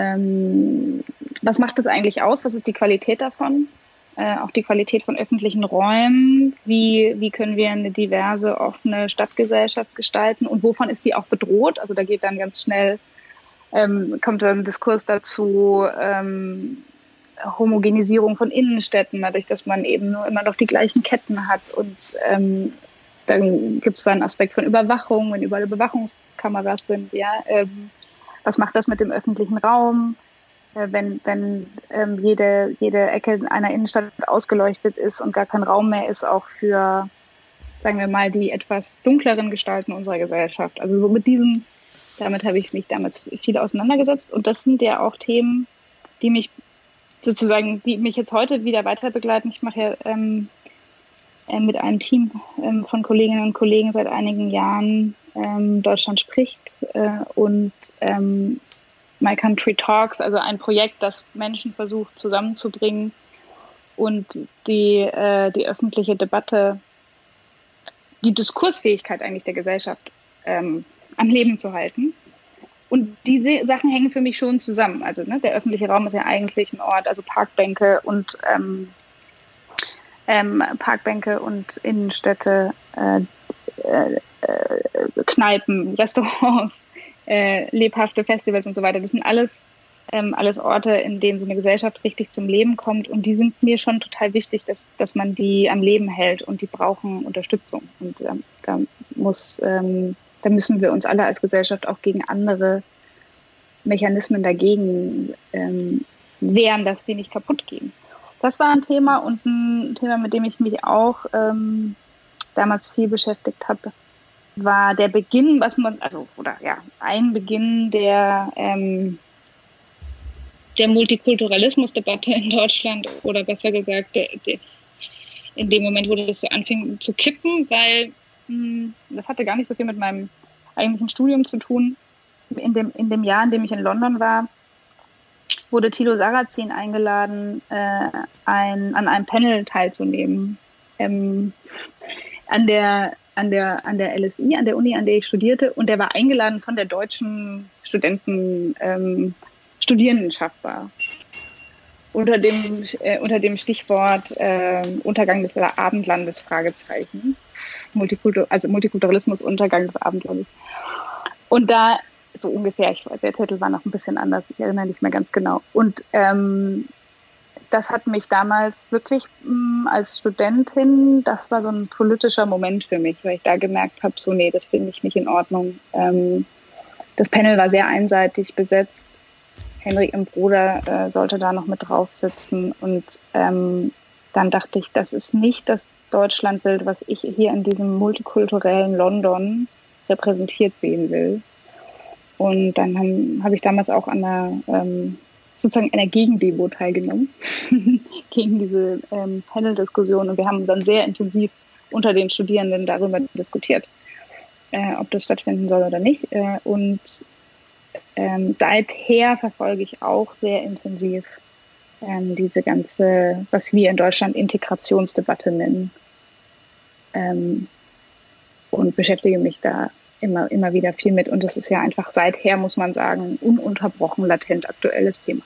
was macht es eigentlich aus, was ist die Qualität davon, auch die Qualität von öffentlichen Räumen, wie können wir eine diverse, offene Stadtgesellschaft gestalten und wovon ist die auch bedroht, also da geht dann ganz schnell, kommt dann ein Diskurs dazu, Homogenisierung von Innenstädten, dadurch, dass man eben nur immer noch die gleichen Ketten hat und dann gibt es da einen Aspekt von Überwachung, wenn überall Überwachungskameras sind, ja, was macht das mit dem öffentlichen Raum, wenn jede Ecke einer Innenstadt ausgeleuchtet ist und gar kein Raum mehr ist, auch für, sagen wir mal, die etwas dunkleren Gestalten unserer Gesellschaft. Also so damit habe ich mich damals viel auseinandergesetzt und das sind ja auch Themen, die mich jetzt heute wieder weiter begleiten. Ich mache ja mit einem Team von Kolleginnen und Kollegen seit einigen Jahren Deutschland spricht und My Country Talks, also ein Projekt, das Menschen versucht zusammenzubringen und die öffentliche Debatte, die Diskursfähigkeit eigentlich der Gesellschaft am Leben zu halten. Und diese Sachen hängen für mich schon zusammen. Also der öffentliche Raum ist ja eigentlich ein Ort, also Parkbänke und Innenstädte, Kneipen, Restaurants, lebhafte Festivals und so weiter. Das sind alles Orte, in denen so eine Gesellschaft richtig zum Leben kommt. Und die sind mir schon total wichtig, dass man die am Leben hält und die brauchen Unterstützung. Und da müssen wir uns alle als Gesellschaft auch gegen andere Mechanismen dagegen wehren, dass die nicht kaputt gehen. Das war ein Thema und ein Thema, mit dem ich mich auch damals viel beschäftigt habe, war der Beginn, ein Beginn der Multikulturalismusdebatte in Deutschland oder besser gesagt in dem Moment, wo das so anfing zu kippen, weil das hatte gar nicht so viel mit meinem eigentlichen Studium zu tun. In dem Jahr, in dem ich in London war, wurde Thilo Sarrazin eingeladen, an einem Panel teilzunehmen. An der LSI, an der Uni, an der ich studierte. Und der war eingeladen von der deutschen Studierendenschaft war. Unter dem Stichwort Untergang des Abendlandes, Fragezeichen. Multikulturalismus, Untergang des Abendlandes. Und da, so ungefähr, der Titel war noch ein bisschen anders, ich erinnere nicht mehr ganz genau. Und das hat mich damals wirklich als Studentin, das war so ein politischer Moment für mich, weil ich da gemerkt habe, so nee, das finde ich nicht in Ordnung. Das Panel war sehr einseitig besetzt. Henrik im Bruder sollte da noch mit drauf sitzen. Und dann dachte ich, das ist nicht das Deutschlandbild, was ich hier in diesem multikulturellen London repräsentiert sehen will. Und dann habe ich damals auch an einer Gegendemo teilgenommen gegen diese Panel-Diskussion. Und wir haben dann sehr intensiv unter den Studierenden darüber diskutiert, ob das stattfinden soll oder nicht. Und seither verfolge ich auch sehr intensiv diese ganze, was wir in Deutschland Integrationsdebatte nennen. Und beschäftige mich da immer wieder viel mit. Und das ist ja einfach seither, muss man sagen, ununterbrochen latent aktuelles Thema.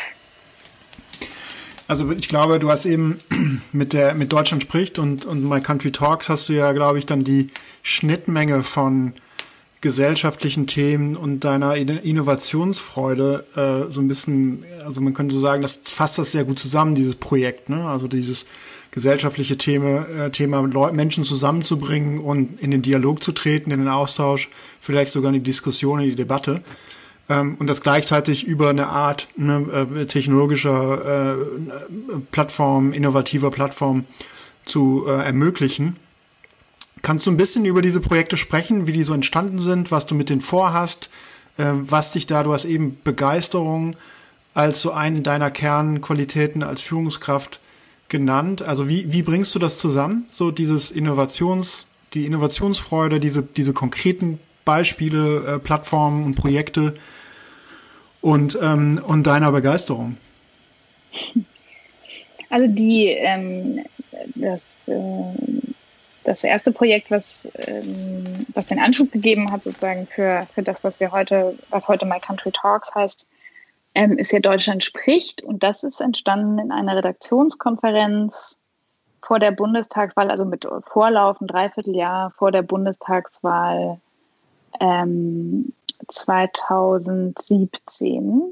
Also ich glaube, du hast eben mit Deutschland spricht und My Country Talks hast du ja, glaube ich, dann die Schnittmenge von gesellschaftlichen Themen und deiner Innovationsfreude so ein bisschen, also man könnte so sagen, das fasst das sehr gut zusammen, dieses Projekt, ne? Also dieses gesellschaftliche Thema Menschen zusammenzubringen und in den Dialog zu treten, in den Austausch, vielleicht sogar in die Diskussion, in die Debatte. Und das gleichzeitig über eine Art technologischer Plattform, innovativer Plattform zu ermöglichen. Kannst du ein bisschen über diese Projekte sprechen, wie die so entstanden sind, was du mit denen vorhast, was dich da, du hast eben Begeisterung als so einen deiner Kernqualitäten als Führungskraft genannt. Also wie bringst du das zusammen? So die Innovationsfreude, diese konkreten Beispiele, Plattformen und Projekte und deiner Begeisterung? Also das erste Projekt, was den Anschub gegeben hat, sozusagen für das, was heute My Country Talks heißt, ist ja Deutschland spricht. Und das ist entstanden in einer Redaktionskonferenz vor der Bundestagswahl, also mit Vorlauf ein Dreivierteljahr vor der Bundestagswahl 2017.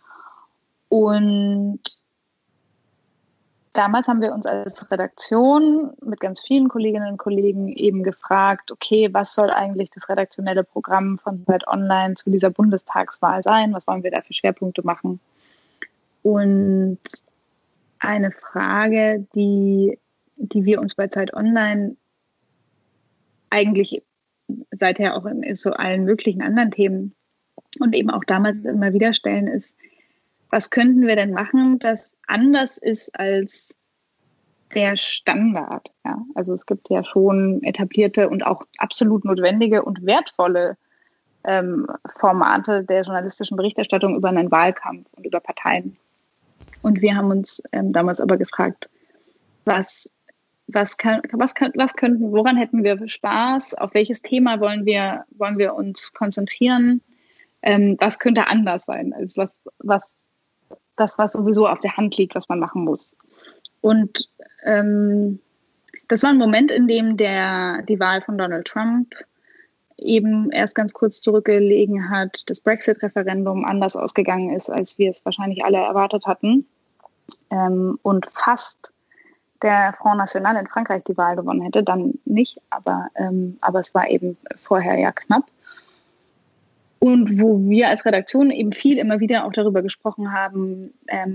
Und damals haben wir uns als Redaktion mit ganz vielen Kolleginnen und Kollegen eben gefragt, okay, was soll eigentlich das redaktionelle Programm von Zeit Online zu dieser Bundestagswahl sein? Was wollen wir da für Schwerpunkte machen? Und eine Frage, die wir uns bei Zeit Online eigentlich seither auch in so allen möglichen anderen Themen und eben auch damals immer wieder stellen, ist, was könnten wir denn machen, das anders ist als der Standard? Ja? Also es gibt ja schon etablierte und auch absolut notwendige und wertvolle Formate der journalistischen Berichterstattung über einen Wahlkampf und über Parteien. Und wir haben uns damals aber gefragt, woran hätten wir Spaß? Auf welches Thema wollen wir uns konzentrieren? Was könnte anders sein als was sowieso auf der Hand liegt, was man machen muss. Und das war ein Moment, in dem die Wahl von Donald Trump eben erst ganz kurz zurückgelegen hat, das Brexit-Referendum anders ausgegangen ist, als wir es wahrscheinlich alle erwartet hatten. Und fast der Front National in Frankreich die Wahl gewonnen hätte, dann nicht, aber es war eben vorher ja knapp. Und wo wir als Redaktion eben viel immer wieder auch darüber gesprochen haben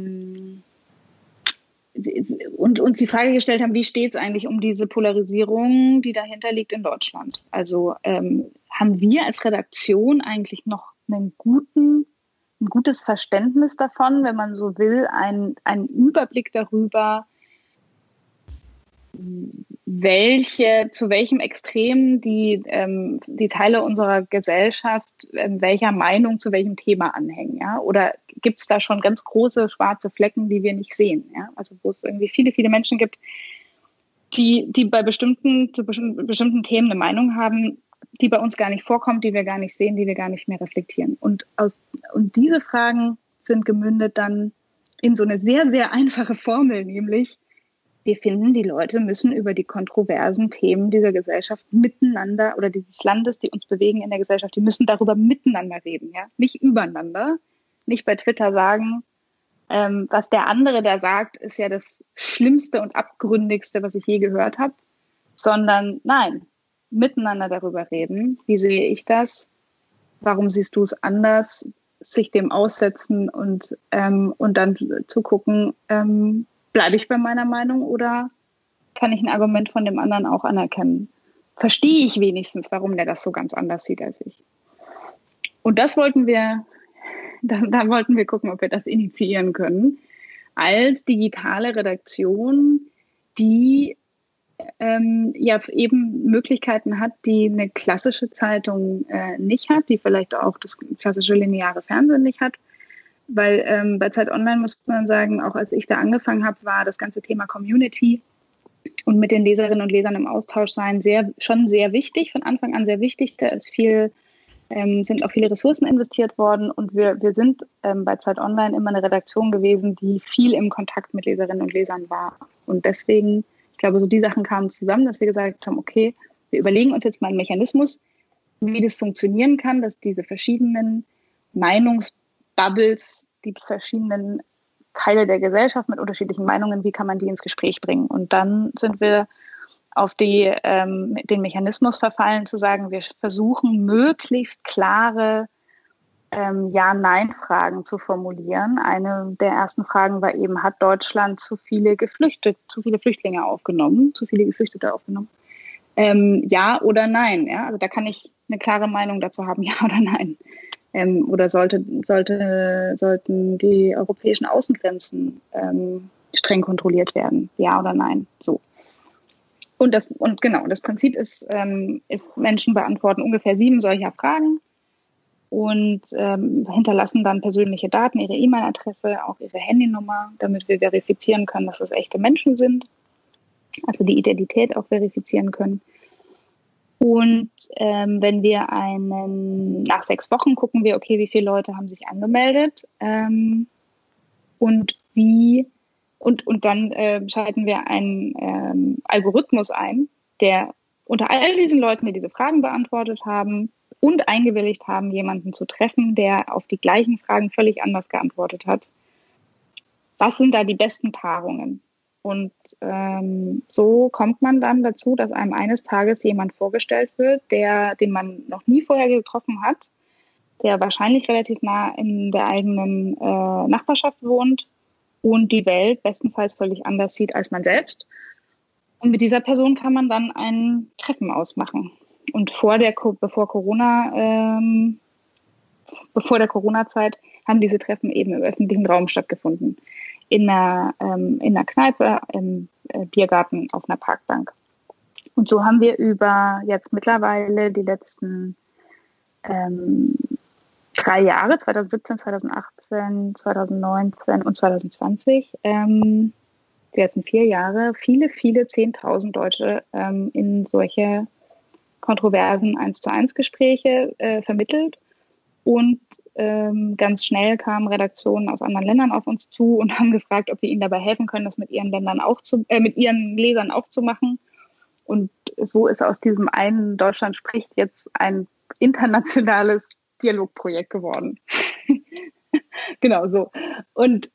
und uns die Frage gestellt haben, wie steht es eigentlich um diese Polarisierung, die dahinter liegt in Deutschland? Also haben wir als Redaktion eigentlich noch ein gutes Verständnis davon, wenn man so will, einen Überblick darüber, zu welchem Extrem die Teile unserer Gesellschaft welcher Meinung zu welchem Thema anhängen, ja? Oder gibt es da schon ganz große schwarze Flecken, die wir nicht sehen, ja? Also wo es irgendwie viele, viele Menschen gibt, die zu bestimmten Themen eine Meinung haben, die bei uns gar nicht vorkommt, die wir gar nicht sehen, die wir gar nicht mehr reflektieren. Und diese Fragen sind gemündet dann in so eine sehr, sehr einfache Formel, nämlich wir finden, die Leute müssen über die kontroversen Themen dieser Gesellschaft miteinander oder dieses Landes, die uns bewegen in der Gesellschaft, die müssen darüber miteinander reden, ja, nicht übereinander, nicht bei Twitter sagen, was der andere da sagt, ist ja das Schlimmste und Abgründigste, was ich je gehört habe, sondern nein, miteinander darüber reden. Wie sehe ich das? Warum siehst du es anders? Sich dem aussetzen und dann zu gucken, bleibe ich bei meiner Meinung oder kann ich ein Argument von dem anderen auch anerkennen? Verstehe ich wenigstens, warum der das so ganz anders sieht als ich? Und das wollten wir gucken, ob wir das initiieren können, als digitale Redaktion, die ja eben Möglichkeiten hat, die eine klassische Zeitung nicht hat, die vielleicht auch das klassische lineare Fernsehen nicht hat. Weil bei Zeit Online muss man sagen, auch als ich da angefangen habe, war das ganze Thema Community und mit den Leserinnen und Lesern im Austausch sein schon sehr wichtig, von Anfang an sehr wichtig. Da sind auch viele Ressourcen investiert worden und wir sind bei Zeit Online immer eine Redaktion gewesen, die viel im Kontakt mit Leserinnen und Lesern war. Und deswegen, ich glaube, so die Sachen kamen zusammen, dass wir gesagt haben, okay, wir überlegen uns jetzt mal einen Mechanismus, wie das funktionieren kann, dass diese verschiedenen Meinungsbubbles, die verschiedenen Teile der Gesellschaft mit unterschiedlichen Meinungen, wie kann man die ins Gespräch bringen? Und dann sind wir auf den Mechanismus verfallen, zu sagen, wir versuchen möglichst klare Ja-Nein-Fragen zu formulieren. Eine der ersten Fragen war eben, hat Deutschland zu viele Flüchtlinge aufgenommen, zu viele Geflüchtete aufgenommen? Ja oder nein? Ja? Also da kann ich eine klare Meinung dazu haben, ja oder nein. Oder sollten die europäischen Außengrenzen streng kontrolliert werden, ja oder nein? So. Und das Prinzip ist Menschen beantworten ungefähr 7 solcher Fragen und hinterlassen dann persönliche Daten, ihre E-Mail-Adresse, auch ihre Handynummer, damit wir verifizieren können, dass es echte Menschen sind, also die Identität auch verifizieren können. Und wenn wir nach 6 Wochen gucken wir, okay, wie viele Leute haben sich angemeldet und dann schalten wir einen Algorithmus ein, der unter all diesen Leuten, die diese Fragen beantwortet haben und eingewilligt haben, jemanden zu treffen, der auf die gleichen Fragen völlig anders geantwortet hat. Was sind da die besten Paarungen? Und so kommt man dann dazu, dass einem eines Tages jemand vorgestellt wird, den man noch nie vorher getroffen hat, der wahrscheinlich relativ nah in der eigenen Nachbarschaft wohnt und die Welt bestenfalls völlig anders sieht als man selbst. Und mit dieser Person kann man dann ein Treffen ausmachen. Und bevor der Corona-Zeit haben diese Treffen eben im öffentlichen Raum stattgefunden. In einer Kneipe, im Biergarten, auf einer Parkbank. Und so haben wir über jetzt mittlerweile die letzten 3 Jahre, 2017, 2018, 2019 und 2020, die letzten 4 Jahre, viele 10.000 Deutsche in solche kontroversen 1:1 Gespräche vermittelt. Und ganz schnell kamen Redaktionen aus anderen Ländern auf uns zu und haben gefragt, ob wir ihnen dabei helfen können, das mit ihren Lesern auch zu machen. Und so ist aus diesem einen Deutschland spricht jetzt ein internationales Dialogprojekt geworden. Genau so. Und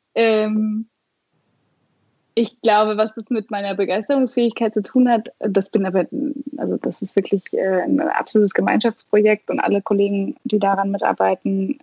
ich glaube, was das mit meiner Begeisterungsfähigkeit zu tun hat, das ist wirklich ein absolutes Gemeinschaftsprojekt und alle Kollegen, die daran mitarbeiten,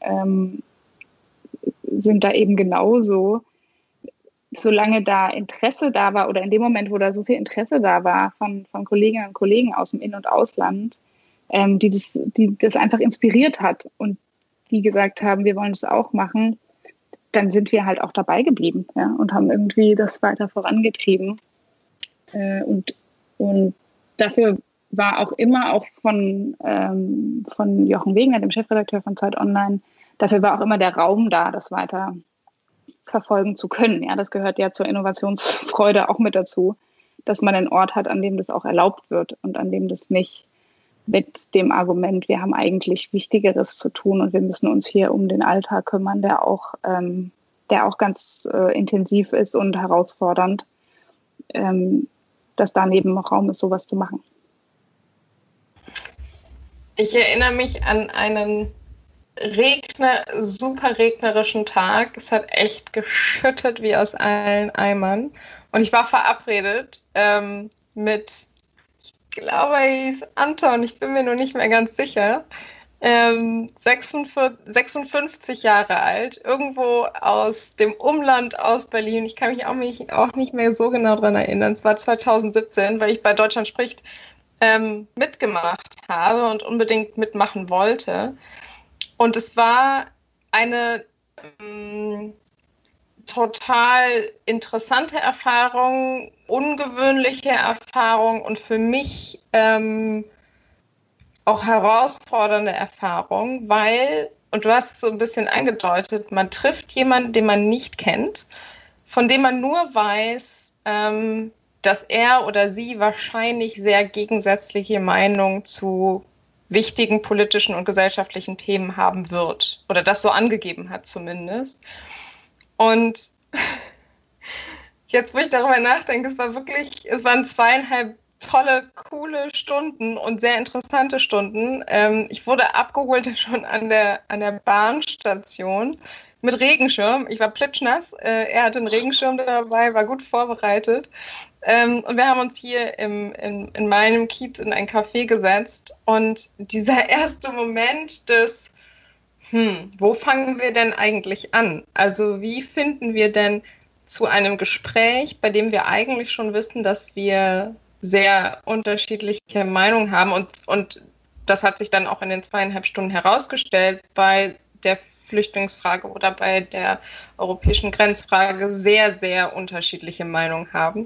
sind da eben genauso. Solange da Interesse da war oder in dem Moment, wo da so viel Interesse da war von Kolleginnen und Kollegen aus dem In- und Ausland, die das einfach inspiriert hat und die gesagt haben, wir wollen das auch machen, dann sind wir halt auch dabei geblieben, ja, und haben irgendwie das weiter vorangetrieben. Und dafür war auch immer auch von Jochen Wegener, dem Chefredakteur von Zeit Online, dafür war auch immer der Raum da, das weiter verfolgen zu können. Ja, das gehört ja zur Innovationsfreude auch mit dazu, dass man einen Ort hat, an dem das auch erlaubt wird und an dem das nicht mit dem Argument, wir haben eigentlich Wichtigeres zu tun und wir müssen uns hier um den Alltag kümmern, der auch ganz intensiv ist und herausfordernd, dass daneben noch Raum ist, sowas zu machen. Ich erinnere mich an einen super regnerischen Tag. Es hat echt geschüttet wie aus allen Eimern. Und ich war verabredet mit, ich glaube, er hieß Anton, ich bin mir nur nicht mehr ganz sicher, 56 Jahre alt, irgendwo aus dem Umland aus Berlin. Ich kann mich auch nicht mehr so genau daran erinnern. Es war 2017, weil ich bei Deutschland spricht mitgemacht habe und unbedingt mitmachen wollte. Und es war eine total interessante Erfahrung, ungewöhnliche Erfahrung und für mich auch herausfordernde Erfahrung, weil, und du hast es so ein bisschen angedeutet, man trifft jemanden, den man nicht kennt, von dem man nur weiß, dass er oder sie wahrscheinlich sehr gegensätzliche Meinungen zu wichtigen politischen und gesellschaftlichen Themen haben wird oder das so angegeben hat zumindest. Und jetzt, wo ich darüber nachdenke, es waren 2,5 tolle, coole Stunden und sehr interessante Stunden. Ich wurde abgeholt schon an der Bahnstation mit Regenschirm. Ich war plitschnass. Er hatte einen Regenschirm dabei, war gut vorbereitet. Und wir haben uns hier in meinem Kiez in ein Café gesetzt. Und dieser erste Moment des, wo fangen wir denn eigentlich an? Also wie finden wir denn zu einem Gespräch, bei dem wir eigentlich schon wissen, dass wir sehr unterschiedliche Meinungen haben. Und das hat sich dann auch in den 2,5 Stunden herausgestellt, bei der Flüchtlingsfrage oder bei der europäischen Grenzfrage sehr, sehr unterschiedliche Meinungen haben.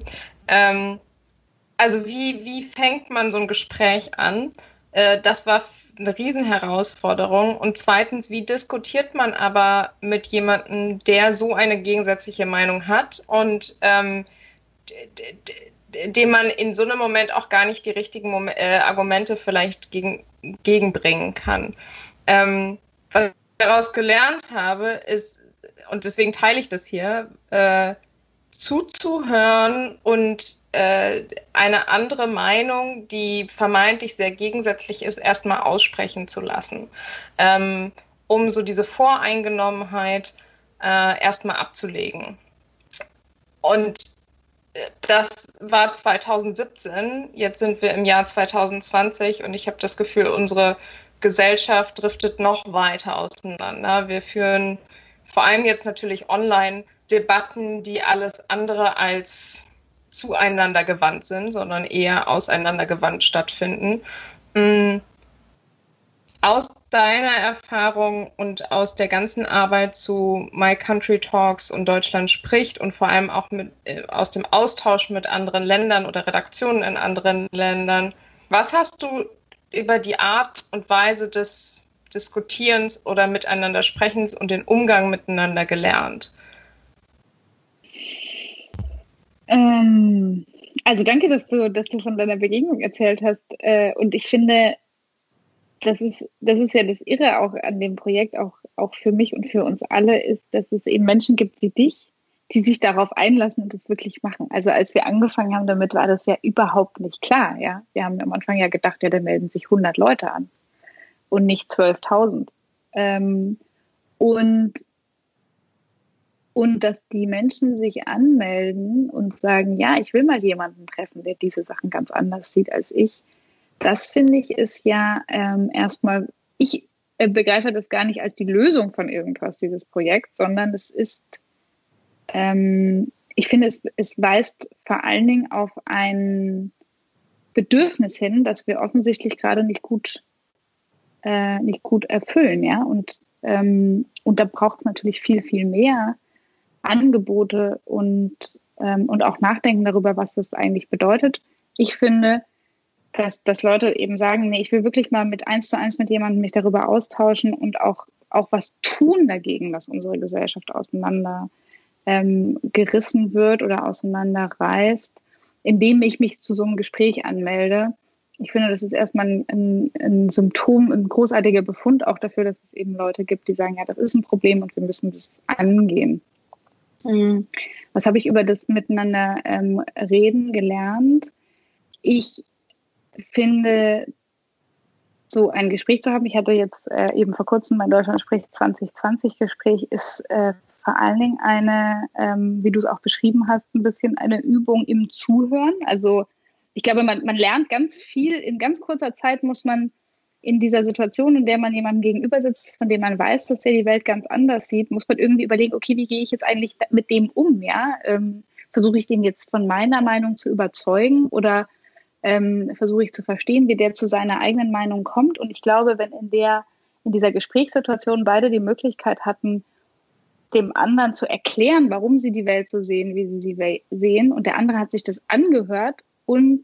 Also wie fängt man so ein Gespräch an? Das war eine Riesenherausforderung. Und zweitens, wie diskutiert man aber mit jemandem, der so eine gegensätzliche Meinung hat und dem man in so einem Moment auch gar nicht die richtigen Argumente vielleicht gegenbringen kann. Was ich daraus gelernt habe, ist, und deswegen teile ich das hier, zuzuhören und eine andere Meinung, die vermeintlich sehr gegensätzlich ist, erstmal aussprechen zu lassen, um so diese Voreingenommenheit erstmal abzulegen. Und das war 2017, jetzt sind wir im Jahr 2020 und ich habe das Gefühl, unsere Gesellschaft driftet noch weiter auseinander. Wir führen vor allem jetzt natürlich Online-Debatten, die alles andere als zueinander gewandt sind, sondern eher auseinandergewandt stattfinden. Aus deiner Erfahrung und aus der ganzen Arbeit zu My Country Talks und Deutschland spricht und vor allem auch aus dem Austausch mit anderen Ländern oder Redaktionen in anderen Ländern, was hast du über die Art und Weise des Diskutierens oder miteinander Sprechens und den Umgang miteinander gelernt? Also danke, dass du von deiner Begegnung erzählt hast. Und ich finde, das ist ja das Irre auch an dem Projekt, auch für mich und für uns alle, ist, dass es eben Menschen gibt wie dich, die sich darauf einlassen und das wirklich machen. Also als wir angefangen haben damit, war das ja überhaupt nicht klar. Ja? Wir haben am Anfang ja gedacht, ja, da melden sich 100 Leute an und nicht 12.000. Und dass die Menschen sich anmelden und sagen, ja, ich will mal jemanden treffen, der diese Sachen ganz anders sieht als ich. Das finde ich ist ja erstmal, ich begreife das gar nicht als die Lösung von irgendwas, dieses Projekt, sondern es ist, ich finde, es weist vor allen Dingen auf ein Bedürfnis hin, das wir offensichtlich gerade nicht gut erfüllen, ja. Und da braucht es natürlich viel, viel mehr Angebote und auch Nachdenken darüber, was das eigentlich bedeutet. Ich finde, dass Leute eben sagen, nee, ich will wirklich mal 1:1 mit jemandem mich darüber austauschen und auch was tun dagegen, dass unsere Gesellschaft auseinander gerissen wird oder auseinanderreißt, indem ich mich zu so einem Gespräch anmelde. Ich finde, das ist erstmal ein Symptom, ein großartiger Befund auch dafür, dass es eben Leute gibt, die sagen, ja, das ist ein Problem und wir müssen das angehen. Was habe ich über das Miteinander reden gelernt? Ich finde, so ein Gespräch zu haben, ich hatte jetzt eben vor kurzem mein Deutschland spricht 2020 Gespräch, ist vor allen Dingen eine, wie du es auch beschrieben hast, ein bisschen eine Übung im Zuhören. Also ich glaube, man lernt ganz viel. In ganz kurzer Zeit muss man in dieser Situation, in der man jemandem gegenüber sitzt, von dem man weiß, dass er die Welt ganz anders sieht, muss man irgendwie überlegen, okay, wie gehe ich jetzt eigentlich mit dem um? Ja? Versuche ich den jetzt von meiner Meinung zu überzeugen oder versuche ich zu verstehen, wie der zu seiner eigenen Meinung kommt? Und ich glaube, wenn in dieser Gesprächssituation beide die Möglichkeit hatten, dem anderen zu erklären, warum sie die Welt so sehen, wie sie sehen, und der andere hat sich das angehört und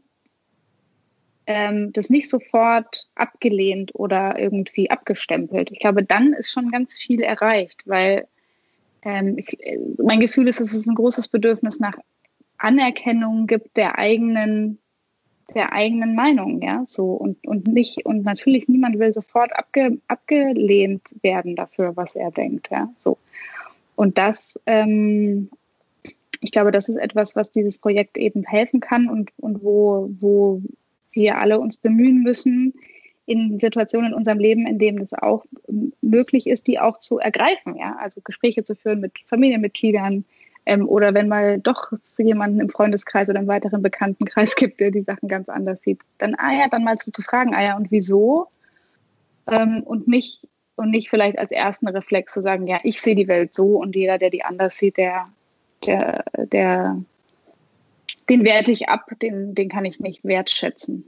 das nicht sofort abgelehnt oder irgendwie abgestempelt. Ich glaube, dann ist schon ganz viel erreicht, weil mein Gefühl ist, dass es ein großes Bedürfnis nach Anerkennung gibt der eigenen Meinung, ja, so und natürlich niemand will sofort abgelehnt werden dafür, was er denkt, ja, so. Und das ich glaube, das ist etwas, was dieses Projekt eben helfen kann und wo wir alle uns bemühen müssen, in Situationen in unserem Leben, in denen es auch möglich ist, die auch zu ergreifen. Ja? Also Gespräche zu führen mit Familienmitgliedern oder wenn mal doch jemanden im Freundeskreis oder im weiteren Bekanntenkreis gibt, der die Sachen ganz anders sieht, dann mal zu fragen, und wieso? Und nicht vielleicht als ersten Reflex zu sagen, ja, ich sehe die Welt so und jeder, der die anders sieht, den werte ich ab, den kann ich nicht wertschätzen.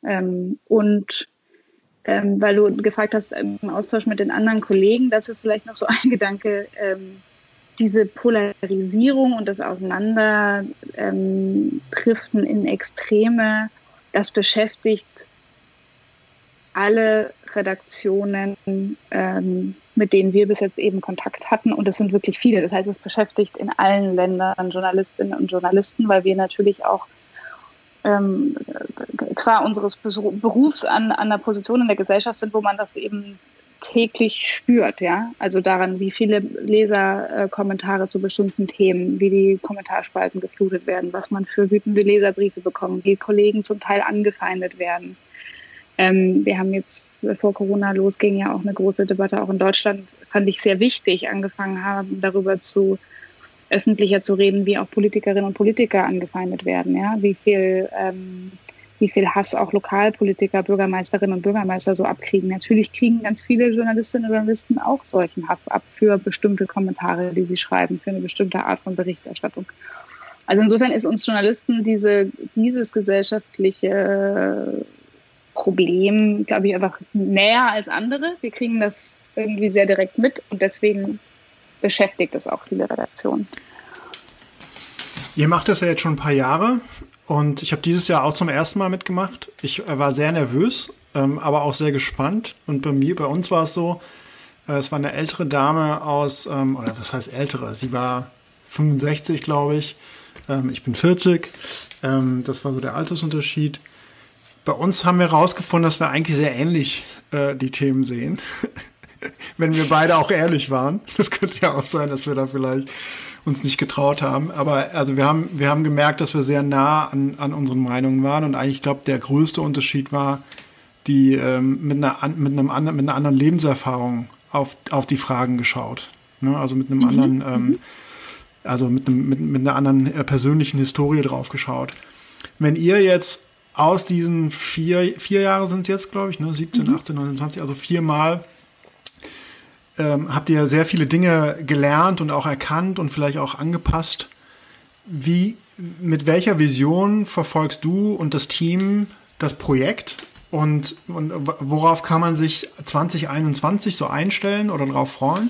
Weil du gefragt hast, im Austausch mit den anderen Kollegen, dazu vielleicht noch so ein Gedanke, diese Polarisierung und das Auseinanderdriften in Extreme, das beschäftigt alle Redaktionen, mit denen wir bis jetzt eben Kontakt hatten. Und es sind wirklich viele. Das heißt, es beschäftigt in allen Ländern Journalistinnen und Journalisten, weil wir natürlich auch qua unseres Berufs an einer Position in der Gesellschaft sind, wo man das eben täglich spürt, ja. Also daran, wie viele Leserkommentare zu bestimmten Themen, wie die Kommentarspalten geflutet werden, was man für wütende Leserbriefe bekommt, wie Kollegen zum Teil angefeindet werden. Wir haben jetzt, bevor Corona losging, ja auch eine große Debatte, auch in Deutschland, fand ich sehr wichtig, angefangen haben, darüber öffentlicher zu reden, wie auch Politikerinnen und Politiker angefeindet werden, ja, wie viel Hass auch Lokalpolitiker, Bürgermeisterinnen und Bürgermeister so abkriegen. Natürlich kriegen ganz viele Journalistinnen und Journalisten auch solchen Hass ab für bestimmte Kommentare, die sie schreiben, für eine bestimmte Art von Berichterstattung. Also insofern ist uns Journalisten dieses gesellschaftliche Problem, glaube ich, einfach näher als andere. Wir kriegen das irgendwie sehr direkt mit und deswegen beschäftigt es auch viele Redaktionen. Ihr macht das ja jetzt schon ein paar Jahre und ich habe dieses Jahr auch zum ersten Mal mitgemacht. Ich war sehr nervös, aber auch sehr gespannt. Und bei uns war es so, es war eine ältere Dame oder was heißt ältere? Sie war 65, glaube ich. Ich bin 40. Das war so der Altersunterschied. Bei uns haben wir herausgefunden, dass wir eigentlich sehr ähnlich die Themen sehen. Wenn wir beide auch ehrlich waren. Das könnte ja auch sein, dass wir da vielleicht uns nicht getraut haben. Aber also wir haben gemerkt, dass wir sehr nah an unseren Meinungen waren. Und eigentlich, ich glaube, der größte Unterschied war, die mit einer anderen Lebenserfahrung auf die Fragen geschaut. Ne? Also mit einem anderen, mit einer anderen persönlichen Historie drauf geschaut. Wenn ihr jetzt aus diesen vier Jahre sind es jetzt, glaube ich, ne? 17, 18, 19, 20, also 4 Mal habt ihr sehr viele Dinge gelernt und auch erkannt und vielleicht auch angepasst. Mit welcher Vision verfolgst du und das Team das Projekt und worauf kann man sich 2021 so einstellen oder darauf freuen?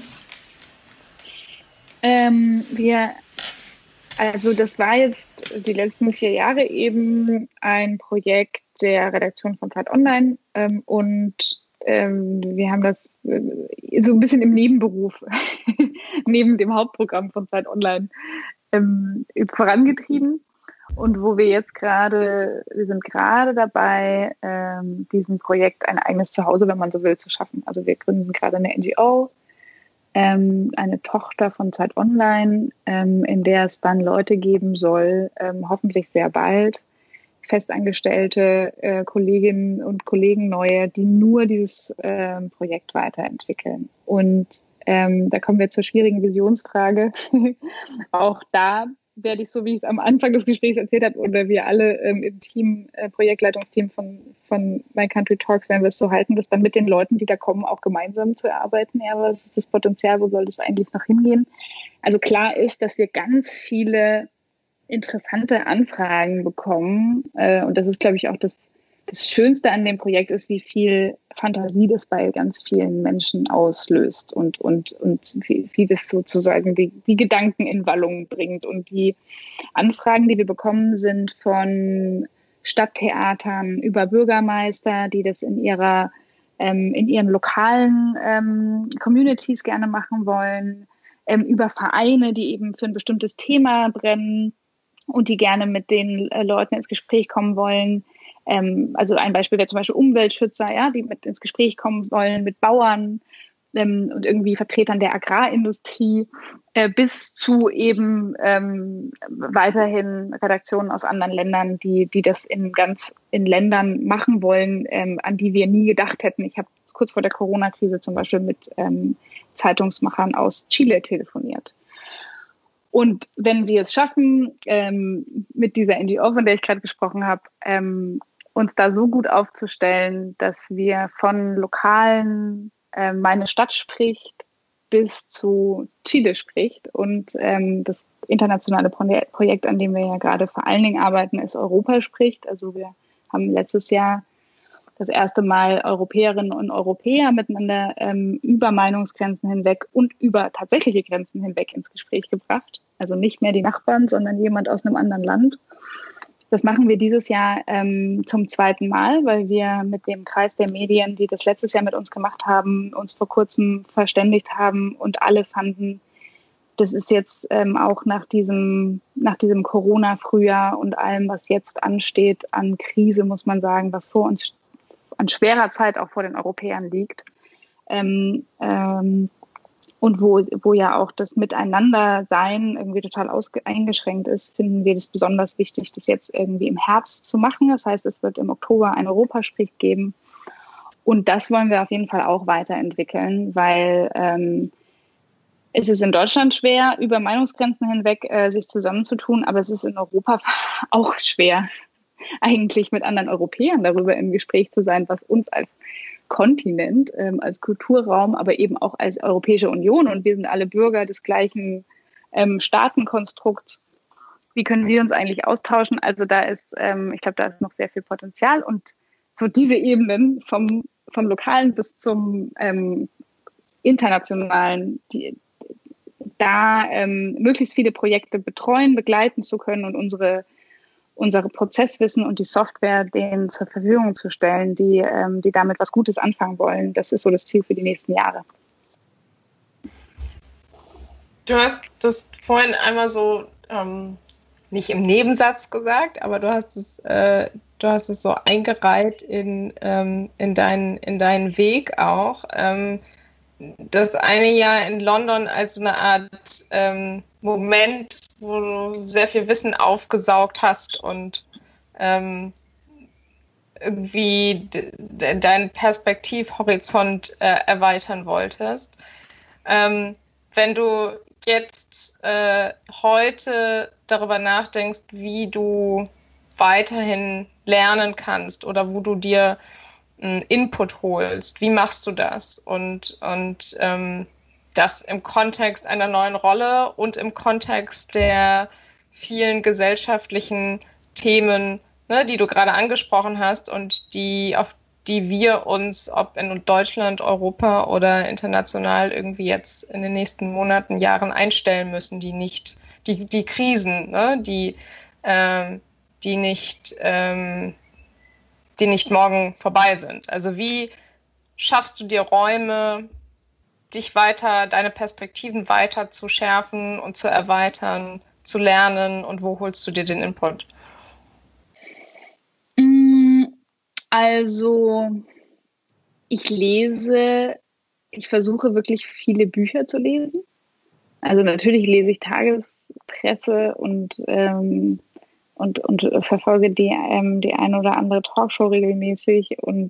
Also das war jetzt die letzten 4 Jahre eben ein Projekt der Redaktion von Zeit Online und wir haben das so ein bisschen im Nebenberuf, neben dem Hauptprogramm von Zeit Online vorangetrieben. Und wo wir sind gerade dabei, diesem Projekt ein eigenes Zuhause, wenn man so will, zu schaffen. Also wir gründen gerade eine NGO, eine Tochter von Zeit Online, in der es dann Leute geben soll, hoffentlich sehr bald, festangestellte Kolleginnen und Kollegen neue, die nur dieses Projekt weiterentwickeln. Und da kommen wir zur schwierigen Visionsfrage. Auch da werde ich, so wie ich es am Anfang des Gesprächs erzählt habe, oder wir alle im Team, Projektleitungsteam von My Country Talks, werden wir es so halten, dass dann mit den Leuten, die da kommen, auch gemeinsam zu erarbeiten. Ja, was ist das Potenzial? Wo soll das eigentlich noch hingehen? Also klar ist, dass wir ganz viele interessante Anfragen bekommen. Und das ist, glaube ich, auch das Schönste an dem Projekt ist, wie viel Fantasie das bei ganz vielen Menschen auslöst und wie das sozusagen die Gedanken in Wallung bringt. Und die Anfragen, die wir bekommen, sind von Stadttheatern über Bürgermeister, die das in ihren lokalen Communities gerne machen wollen, über Vereine, die eben für ein bestimmtes Thema brennen und die gerne mit den Leuten ins Gespräch kommen wollen. Also ein Beispiel wäre zum Beispiel Umweltschützer, ja, die mit ins Gespräch kommen wollen mit Bauern, und irgendwie Vertretern der Agrarindustrie bis zu eben weiterhin Redaktionen aus anderen Ländern, die das in Ländern machen wollen, an die wir nie gedacht hätten. Ich habe kurz vor der Corona-Krise zum Beispiel mit Zeitungsmachern aus Chile telefoniert. Und wenn wir es schaffen, mit dieser NGO, von der ich gerade gesprochen habe, uns da so gut aufzustellen, dass wir von lokalen Meine Stadt spricht bis zu Chile spricht. Und das internationale Projekt, an dem wir ja gerade vor allen Dingen arbeiten, ist Europa spricht. Also wir haben letztes Jahr das erste Mal Europäerinnen und Europäer miteinander über Meinungsgrenzen hinweg und über tatsächliche Grenzen hinweg ins Gespräch gebracht. Also nicht mehr die Nachbarn, sondern jemand aus einem anderen Land. Das machen wir dieses Jahr zum zweiten Mal, weil wir mit dem Kreis der Medien, die das letztes Jahr mit uns gemacht haben, uns vor kurzem verständigt haben und alle fanden, das ist jetzt auch nach diesem Corona-Frühjahr und allem, was jetzt ansteht an Krise, muss man sagen, was vor uns an schwerer Zeit auch vor den Europäern liegt. Und wo ja auch das Miteinander-Sein irgendwie total eingeschränkt ist, finden wir das besonders wichtig, das jetzt irgendwie im Herbst zu machen. Das heißt, es wird im Oktober ein Europa spricht geben. Und das wollen wir auf jeden Fall auch weiterentwickeln, weil es ist in Deutschland schwer, über Meinungsgrenzen hinweg sich zusammenzutun, aber es ist in Europa auch schwer, eigentlich mit anderen Europäern darüber im Gespräch zu sein, was uns als Kontinent, als Kulturraum, aber eben auch als Europäische Union, und wir sind alle Bürger des gleichen Staatenkonstrukts. Wie können wir uns eigentlich austauschen? Also da ist, ich glaube, da ist noch sehr viel Potenzial, und so diese Ebenen vom Lokalen bis zum Internationalen, möglichst viele Projekte betreuen, begleiten zu können und unsere Prozesswissen und die Software denen zur Verfügung zu stellen, die damit was Gutes anfangen wollen. Das ist so das Ziel für die nächsten Jahre. Du hast das vorhin einmal so nicht im Nebensatz gesagt, aber du hast es so eingereiht in deinen Weg auch. Das eine Jahr in London als eine Art Moment, wo du sehr viel Wissen aufgesaugt hast und irgendwie deinen Perspektivhorizont erweitern wolltest. Wenn du jetzt heute darüber nachdenkst, wie du weiterhin lernen kannst oder wo du dir Input holst, wie machst du das? Und das im Kontext einer neuen Rolle und im Kontext der vielen gesellschaftlichen Themen, ne, die du gerade angesprochen hast und auf die wir uns, ob in Deutschland, Europa oder international, irgendwie jetzt in den nächsten Monaten, Jahren einstellen müssen, die Krisen, ne, die nicht morgen vorbei sind. Also wie schaffst du dir Räume, deine Perspektiven weiter zu schärfen und zu erweitern, zu lernen, und wo holst du dir den Input? Also ich versuche wirklich viele Bücher zu lesen. Also natürlich lese ich Tagespresse und verfolge die eine oder andere Talkshow regelmäßig und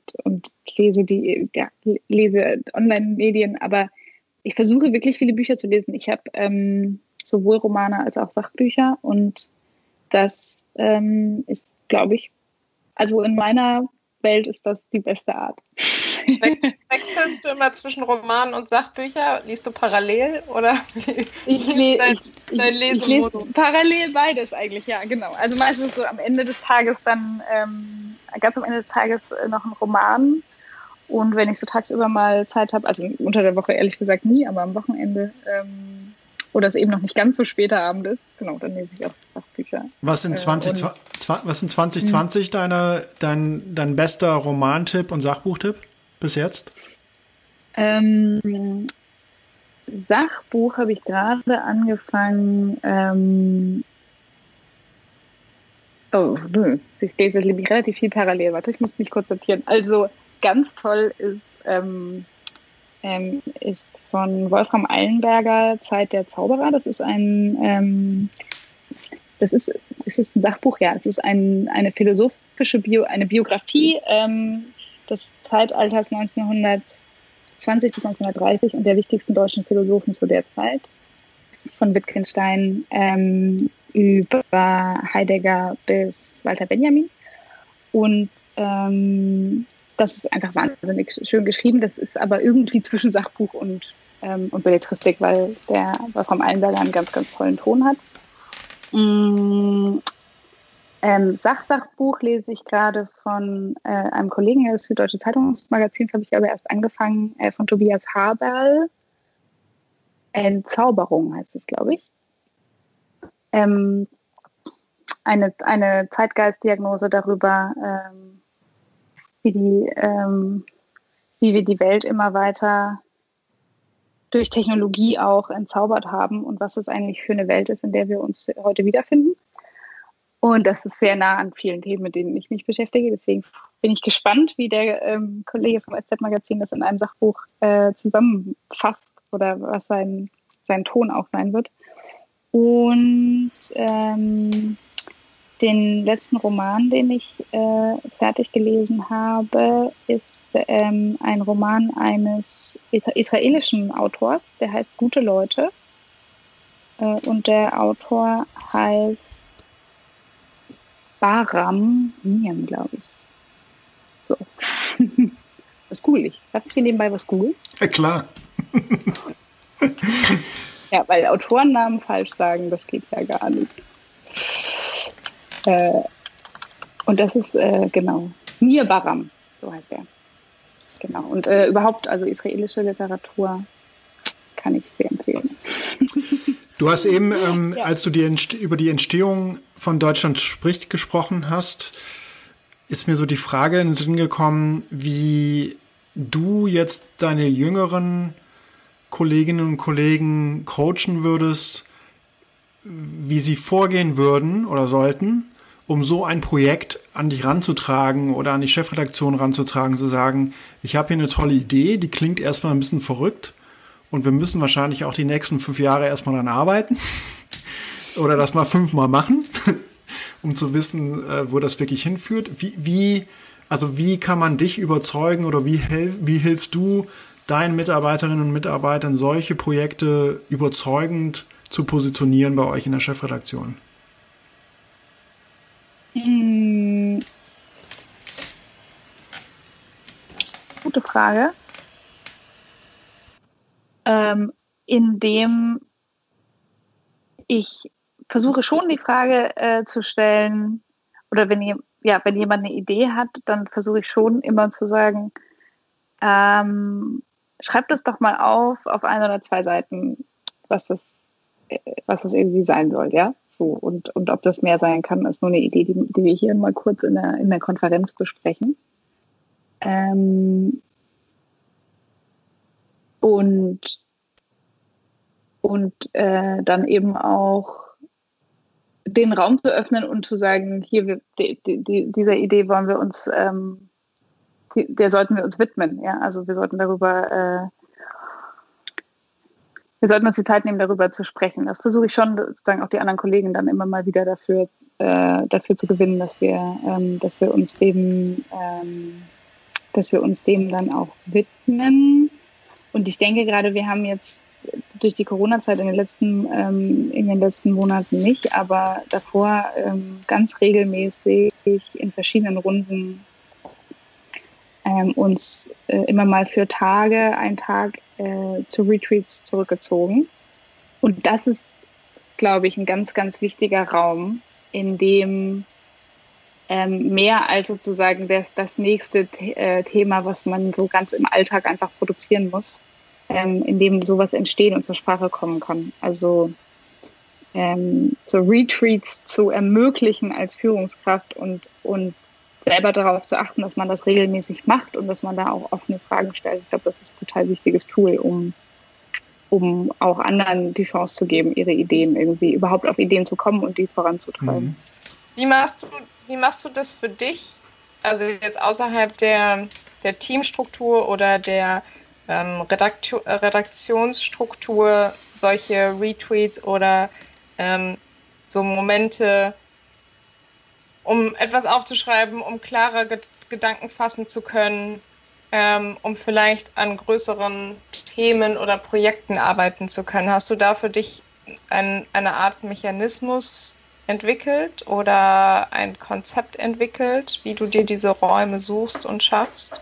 lese Online-Medien, aber ich versuche wirklich viele Bücher zu lesen. Ich habe sowohl Romane als auch Sachbücher, und das ist, glaube ich, also in meiner Welt ist das die beste Art. Wechselst du immer zwischen Romanen und Sachbücher? Liest du parallel oder ich lese parallel beides eigentlich, ja, genau. Also meistens so am Ende des Tages dann, ganz am Ende des Tages noch ein Roman, und wenn ich so tagsüber mal Zeit habe, also unter der Woche ehrlich gesagt nie, aber am Wochenende oder es eben noch nicht ganz so später Abend ist, genau, dann lese ich auch Sachbücher. Was in 2020 dein bester Romantipp und Sachbuchtipp bis jetzt? Sachbuch habe ich gerade angefangen. Ich lese nämlich relativ viel parallel. Warte, ich muss mich kurz sortieren. Also ganz toll ist ist von Wolfram Eilenberger, Zeit der Zauberer. Das ist ein Sachbuch, ja. Es ist eine philosophische eine Biografie des Zeitalters 1920 bis 1930 und der wichtigsten deutschen Philosophen zu der Zeit. Von Wittgenstein über Heidegger bis Walter Benjamin. Und das ist einfach wahnsinnig schön geschrieben. Das ist aber irgendwie zwischen Sachbuch und Belletristik, weil der Wolfram Eilenberger einen ganz, ganz tollen Ton hat. Sachbuch lese ich gerade von einem Kollegen des Süddeutschen Zeitungsmagazins, habe ich aber erst angefangen, von Tobias Haberl. Entzauberung heißt es, glaube ich. Eine Zeitgeistdiagnose darüber, wie wir die Welt immer weiter durch Technologie auch entzaubert haben und was es eigentlich für eine Welt ist, in der wir uns heute wiederfinden. Und das ist sehr nah an vielen Themen, mit denen ich mich beschäftige. Deswegen bin ich gespannt, wie der Kollege vom SZ-Magazin das in einem Sachbuch zusammenfasst oder was sein Ton auch sein wird. Und den letzten Roman, den ich fertig gelesen habe, ist ein Roman eines israelischen Autors, der heißt Gute Leute. Und der Autor heißt Bahram Miriam, glaube ich. So. Das google ich. Darf ich hier nebenbei was googeln? Ja, klar. Ja, weil Autorennamen falsch sagen, das geht ja gar nicht. Und das ist, genau, Nir Bahram, so heißt er. Genau. Und überhaupt, also israelische Literatur kann ich sehr empfehlen. Du hast eben, als du über die Entstehung von Deutschland spricht gesprochen hast, ist mir so die Frage in den Sinn gekommen, wie du jetzt deine jüngeren Kolleginnen und Kollegen coachen würdest, wie sie vorgehen würden oder sollten, um so ein Projekt an dich ranzutragen oder an die Chefredaktion ranzutragen, zu sagen, ich habe hier eine tolle Idee, die klingt erstmal ein bisschen verrückt und wir müssen wahrscheinlich auch die nächsten 5 Jahre erstmal daran arbeiten oder das mal 5-mal machen, um zu wissen, wo das wirklich hinführt. Wie kann man dich überzeugen oder wie hilfst du deinen Mitarbeiterinnen und Mitarbeitern, solche Projekte überzeugend zu positionieren bei euch in der Chefredaktion? Gute Frage. Indem ich versuche schon die Frage zu stellen, oder wenn jemand eine Idee hat, dann versuche ich schon immer zu sagen, schreibt es doch mal auf 1 oder 2 Seiten, was das irgendwie sein soll, ja? So, und ob das mehr sein kann, ist nur eine Idee, die wir hier mal kurz in der Konferenz besprechen. Und dann eben auch den Raum zu öffnen und zu sagen, hier, dieser Idee wollen wir uns, der sollten wir uns widmen. Ja? Also wir sollten uns die Zeit nehmen, darüber zu sprechen. Das versuche ich schon, sozusagen auch die anderen Kollegen dann immer mal wieder dafür zu gewinnen, dass wir uns dem dann auch widmen. Und ich denke gerade, wir haben jetzt durch die Corona-Zeit in den letzten Monaten nicht, aber davor ganz regelmäßig in verschiedenen Runden uns immer mal für einen Tag zu Retreats zurückgezogen. Und das ist, glaube ich, ein ganz, ganz wichtiger Raum, in dem mehr als sozusagen das nächste Thema, was man so ganz im Alltag einfach produzieren muss, in dem sowas entstehen und zur Sprache kommen kann. Also so Retreats zu ermöglichen als Führungskraft und selber darauf zu achten, dass man das regelmäßig macht und dass man da auch offene Fragen stellt. Ich glaube, das ist ein total wichtiges Tool, um auch anderen die Chance zu geben, ihre Ideen irgendwie überhaupt auf Ideen zu kommen und die voranzutreiben. Wie machst du das für dich? Also jetzt außerhalb der Teamstruktur oder der Redaktionsstruktur solche Retweets oder so Momente, um etwas aufzuschreiben, um klare Gedanken fassen zu können, um vielleicht an größeren Themen oder Projekten arbeiten zu können. Hast du da für dich eine Art Mechanismus entwickelt oder ein Konzept entwickelt, wie du dir diese Räume suchst und schaffst?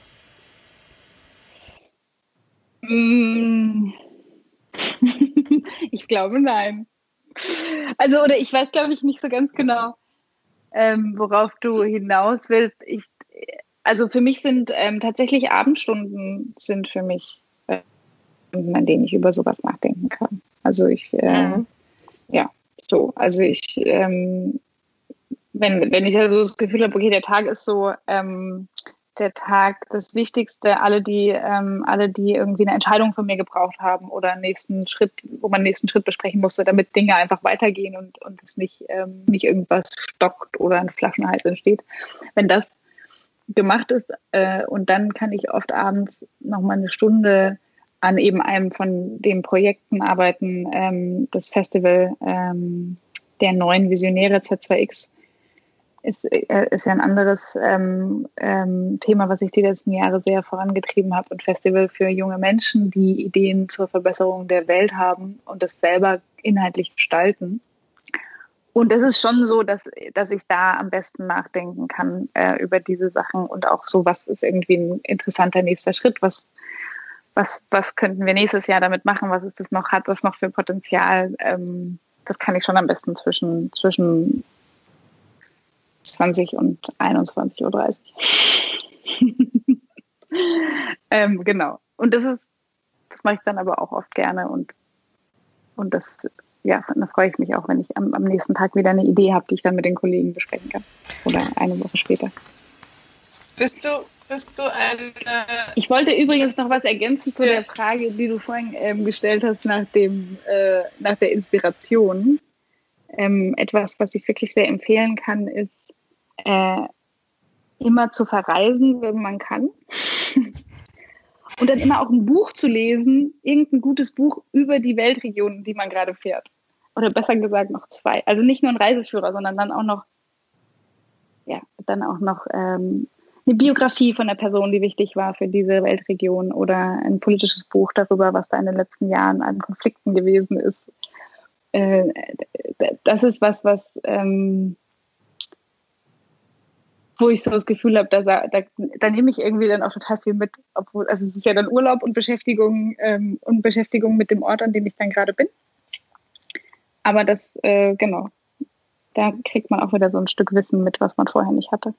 Ich glaube, nein. Also, oder ich weiß, glaube ich, nicht so ganz genau, worauf du hinaus willst. Also für mich sind tatsächlich Abendstunden sind für mich, an denen ich über sowas nachdenken kann. Also ja, so. Also wenn ich also das Gefühl habe, okay, der Tag ist so der Tag das Wichtigste, alle, die irgendwie eine Entscheidung von mir gebraucht haben oder einen nächsten Schritt, wo man einen nächsten Schritt besprechen musste, damit Dinge einfach weitergehen und es nicht irgendwas stockt oder ein Flaschenhals entsteht. Wenn das gemacht ist und dann kann ich oft abends noch mal eine Stunde an eben einem von den Projekten arbeiten, das Festival der neuen Visionäre Z2X ist ja ein anderes Thema, was ich die letzten Jahre sehr vorangetrieben habe. Ein Festival für junge Menschen, die Ideen zur Verbesserung der Welt haben und das selber inhaltlich gestalten. Und es ist schon so, dass ich da am besten nachdenken kann über diese Sachen und auch so, was ist irgendwie ein interessanter nächster Schritt, was könnten wir nächstes Jahr damit machen, was ist das noch, hat das noch für Potenzial. Das kann ich schon am besten zwischen 20 und 21:30 Uhr. Genau. Und das mache ich dann aber auch oft gerne und das, ja, da freue ich mich auch, wenn ich am nächsten Tag wieder eine Idee habe, die ich dann mit den Kollegen besprechen kann. Oder eine Woche später. Bist du eine... Ich wollte übrigens noch was ergänzen zu der Frage, die du vorhin gestellt hast nach der Inspiration. Etwas, was ich wirklich sehr empfehlen kann, ist, immer zu verreisen, wenn man kann. Und dann immer auch ein Buch zu lesen, irgendein gutes Buch über die Weltregionen, die man gerade fährt. Oder besser gesagt noch 2. Also nicht nur ein Reiseführer, sondern dann auch noch eine Biografie von der Person, die wichtig war für diese Weltregion oder ein politisches Buch darüber, was da in den letzten Jahren an Konflikten gewesen ist. Das ist was wo ich so das Gefühl habe, da nehme ich irgendwie dann auch total viel mit, obwohl, also es ist ja dann Urlaub und Beschäftigung mit dem Ort, an dem ich dann gerade bin. Aber das, genau, da kriegt man auch wieder so ein Stück Wissen mit, was man vorher nicht hatte.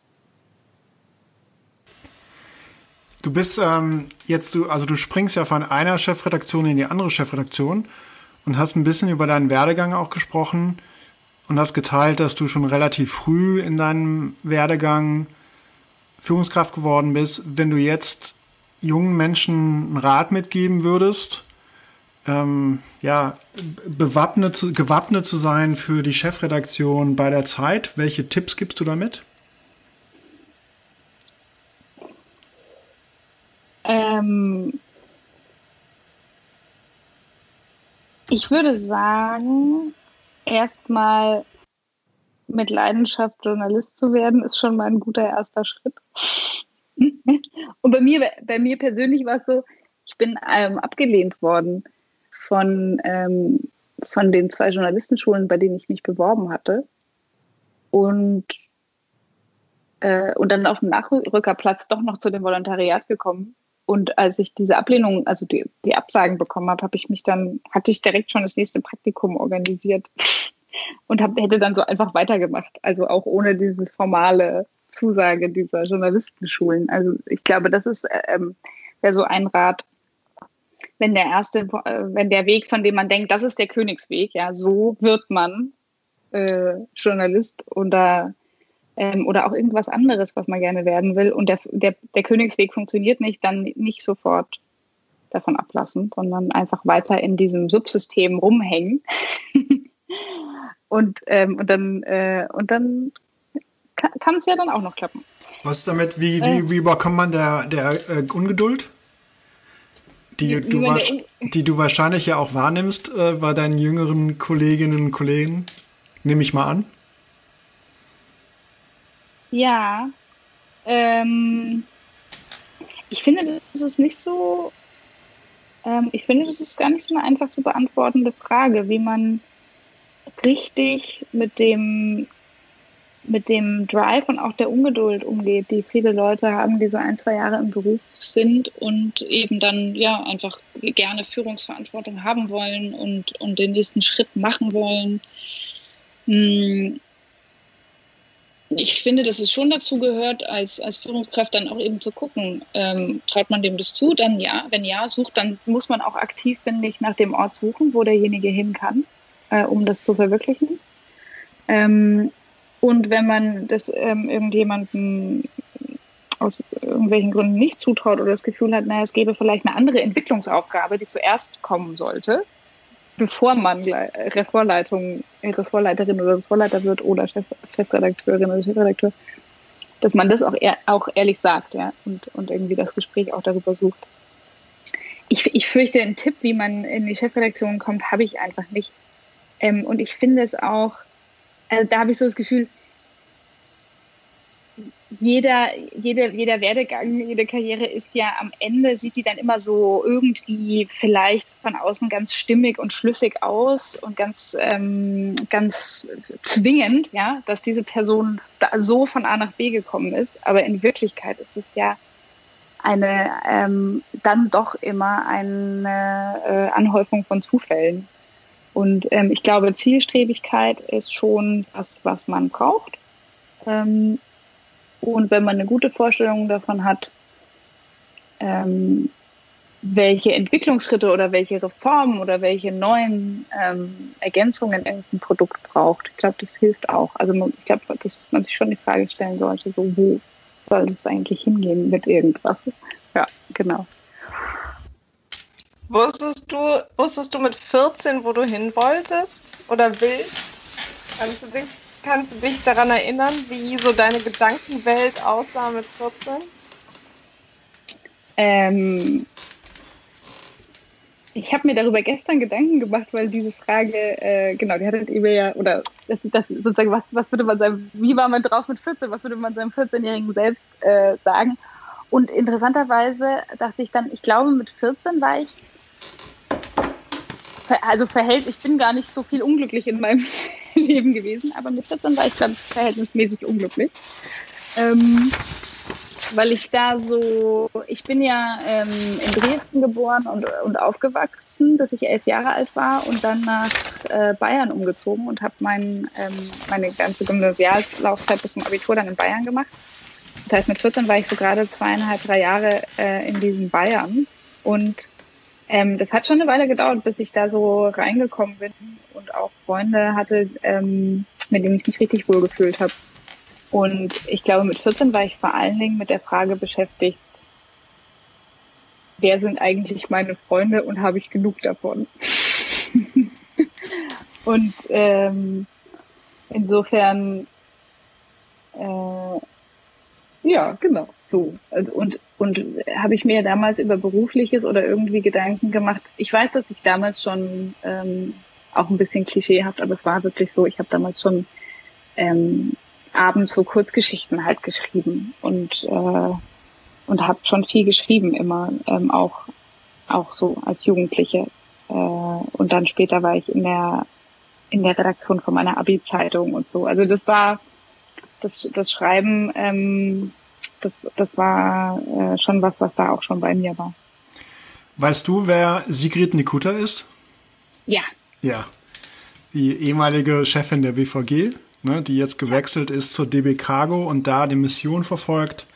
Du bist du springst ja von einer Chefredaktion in die andere Chefredaktion und hast ein bisschen über deinen Werdegang auch gesprochen. Und hast geteilt, dass du schon relativ früh in deinem Werdegang Führungskraft geworden bist. Wenn du jetzt jungen Menschen einen Rat mitgeben würdest, gewappnet zu sein für die Chefredaktion bei der Zeit, welche Tipps gibst du damit? Ich würde sagen, erstmal mit Leidenschaft Journalist zu werden, ist schon mal ein guter erster Schritt. Und bei mir persönlich war es so, ich bin abgelehnt worden von den 2 Journalistenschulen, bei denen ich mich beworben hatte. Und dann auf dem Nachrückerplatz doch noch zu dem Volontariat gekommen. Und als ich diese Ablehnung, also die Absagen bekommen habe, hatte ich direkt schon das nächste Praktikum organisiert und hätte dann so einfach weitergemacht. Also auch ohne diese formale Zusage dieser Journalistenschulen. Also ich glaube, das ist wäre so ein Rat, wenn der Weg, von dem man denkt, das ist der Königsweg, ja, so wird man Journalist oder auch irgendwas anderes, was man gerne werden will. Und der Königsweg funktioniert nicht, dann nicht sofort davon ablassen, sondern einfach weiter in diesem Subsystem rumhängen. und dann kann es ja dann auch noch klappen. Was ist damit, wie überkommt man der Ungeduld? die du wahrscheinlich ja auch wahrnimmst bei deinen jüngeren Kolleginnen und Kollegen, nehme ich mal an. Ja, ich finde, das ist nicht so, ich finde, das ist gar nicht so eine einfach zu beantwortende Frage, wie man richtig mit dem Drive und auch der Ungeduld umgeht, die viele Leute haben, die so 1-2 Jahre im Beruf sind und eben dann ja einfach gerne Führungsverantwortung haben wollen und den nächsten Schritt machen wollen. Ich finde, dass es schon dazu gehört, als Führungskraft dann auch eben zu gucken, traut man dem das zu, dann ja, wenn ja, sucht, dann muss man auch aktiv, finde ich, nach dem Ort suchen, wo derjenige hin kann, um das zu verwirklichen. Und wenn man das irgendjemandem aus irgendwelchen Gründen nicht zutraut oder das Gefühl hat, naja, es gäbe vielleicht eine andere Entwicklungsaufgabe, die zuerst kommen sollte, bevor man Ressortleiterin oder Ressortleiter wird oder Chefredakteurin oder Chefredakteur, dass man das auch ehrlich sagt, ja, und irgendwie das Gespräch auch darüber sucht. Ich fürchte, einen Tipp, wie man in die Chefredaktion kommt, habe ich einfach nicht. Und ich finde es auch, also da habe ich so das Gefühl, jeder Werdegang, jede Karriere ist ja am Ende, sieht die dann immer so irgendwie vielleicht von außen ganz stimmig und schlüssig aus und ganz zwingend, ja, dass diese Person da so von A nach B gekommen ist. Aber in Wirklichkeit ist es ja dann doch immer eine Anhäufung von Zufällen. Und ich glaube, Zielstrebigkeit ist schon das, was man braucht. Und wenn man eine gute Vorstellung davon hat, welche Entwicklungsschritte oder welche Reformen oder welche neuen Ergänzungen irgendein Produkt braucht, ich glaube, das hilft auch. Also ich glaube, dass man sich schon die Frage stellen sollte, so wo soll es eigentlich hingehen mit irgendwas? Ja, genau. Wusstest du mit 14, wo du hin wolltest oder willst? Kannst du dich daran erinnern, wie so deine Gedankenwelt aussah mit 14? Ich habe mir darüber gestern Gedanken gemacht, weil diese Frage, genau, die hattet ihr ja, oder das sozusagen, was würde man sagen, wie war man drauf mit 14, was würde man seinem 14-Jährigen selbst sagen? Und interessanterweise dachte ich dann, ich glaube, mit 14 war ich, ich bin gar nicht so viel unglücklich in meinem Leben gewesen, aber mit 14 war ich, glaube ich, verhältnismäßig unglücklich. Weil ich bin ja in Dresden geboren und aufgewachsen, bis ich 11 Jahre alt war und dann nach Bayern umgezogen und habe meine ganze Gymnasiallaufzeit bis zum Abitur dann in Bayern gemacht. Das heißt, mit 14 war ich so gerade 2,5-3 Jahre in diesem Bayern und das hat schon eine Weile gedauert, bis ich da so reingekommen bin und auch Freunde hatte, mit denen ich mich richtig wohl gefühlt habe. Und ich glaube, mit 14 war ich vor allen Dingen mit der Frage beschäftigt, wer sind eigentlich meine Freunde und habe ich genug davon? Und insofern, ja, genau, so. Und habe ich mir damals über Berufliches oder irgendwie Gedanken gemacht. Ich weiß, dass ich damals schon auch ein bisschen klischeehaft, aber es war wirklich so, ich habe damals schon abends so Kurzgeschichten halt geschrieben und habe schon viel geschrieben immer, auch so als Jugendliche. Und dann später war ich in der Redaktion von meiner Abi-Zeitung und so. Also das war das Schreiben, das war schon was da auch schon bei mir war. Weißt du, wer Sigrid Nikuta ist? Ja. Ja, die ehemalige Chefin der BVG, ne, die jetzt gewechselt ist zur DB Cargo und da die Mission verfolgt,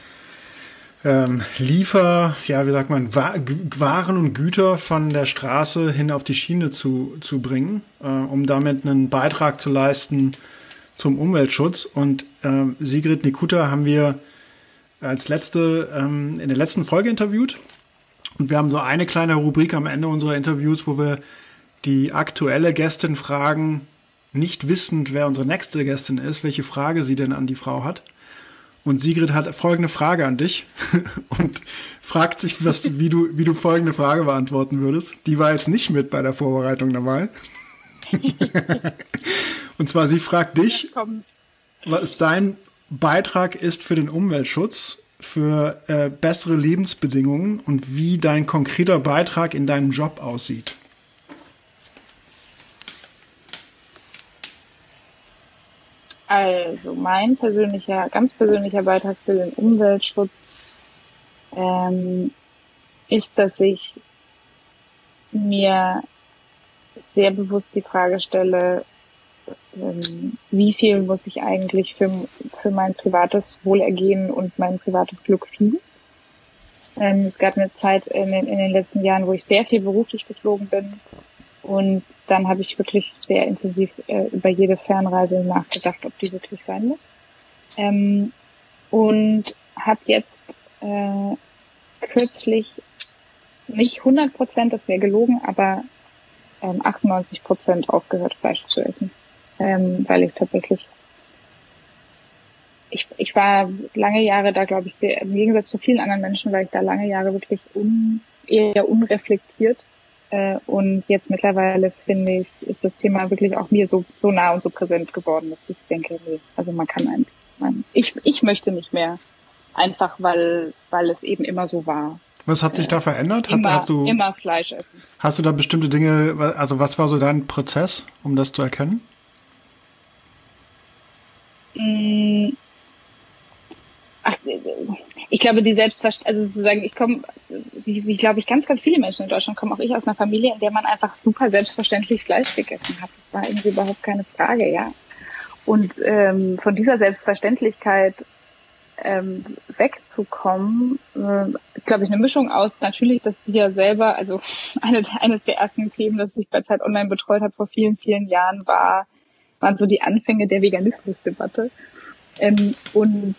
Waren und Güter von der Straße hin auf die Schiene zu bringen, um damit einen Beitrag zu leisten zum Umweltschutz. Und Sigrid Nikuta haben wir in der letzten Folge interviewt. Und wir haben so eine kleine Rubrik am Ende unserer Interviews, wo wir die aktuelle Gästin fragen, nicht wissend, wer unsere nächste Gästin ist, welche Frage sie denn an die Frau hat. Und Sigrid hat folgende Frage an dich und fragt sich, wie du folgende Frage beantworten würdest. Die war jetzt nicht mit bei der Vorbereitung dabei. Und zwar, sie fragt dich, was dein Beitrag ist für den Umweltschutz, für bessere Lebensbedingungen und wie dein konkreter Beitrag in deinem Job aussieht. Also mein ganz persönlicher Beitrag für den Umweltschutz ist, dass ich mir sehr bewusst die Frage stelle, wie viel muss ich eigentlich für mein privates Wohlergehen und mein privates Glück tun. Es gab eine Zeit in den letzten Jahren, wo ich sehr viel beruflich geflogen bin. Und dann habe ich wirklich sehr intensiv über jede Fernreise nachgedacht, ob die wirklich sein muss. Und habe jetzt kürzlich nicht 100%, das wäre gelogen, aber 98% aufgehört, Fleisch zu essen. Weil ich tatsächlich, ich war lange Jahre da, glaube ich, sehr, im Gegensatz zu vielen anderen Menschen, war ich da lange Jahre wirklich eher unreflektiert. Und jetzt mittlerweile, finde ich, ist das Thema wirklich auch mir so nah und so präsent geworden, dass ich denke, nee, also man kann ich möchte nicht mehr, einfach weil es eben immer so war. Was hat sich da verändert? Immer Fleisch essen. Hast du da bestimmte Dinge, also was war so dein Prozess, um das zu erkennen? Ich glaube, also sozusagen, wie glaube ich, ganz, ganz viele Menschen in Deutschland komme auch ich aus einer Familie, in der man einfach super selbstverständlich Fleisch gegessen hat. Das war irgendwie überhaupt keine Frage, ja. Und von dieser Selbstverständlichkeit wegzukommen, glaube ich, eine Mischung aus natürlich, dass wir selber, also eines der ersten Themen, das ich bei Zeit Online betreut habe vor vielen, vielen Jahren, waren so die Anfänge der Veganismusdebatte. Und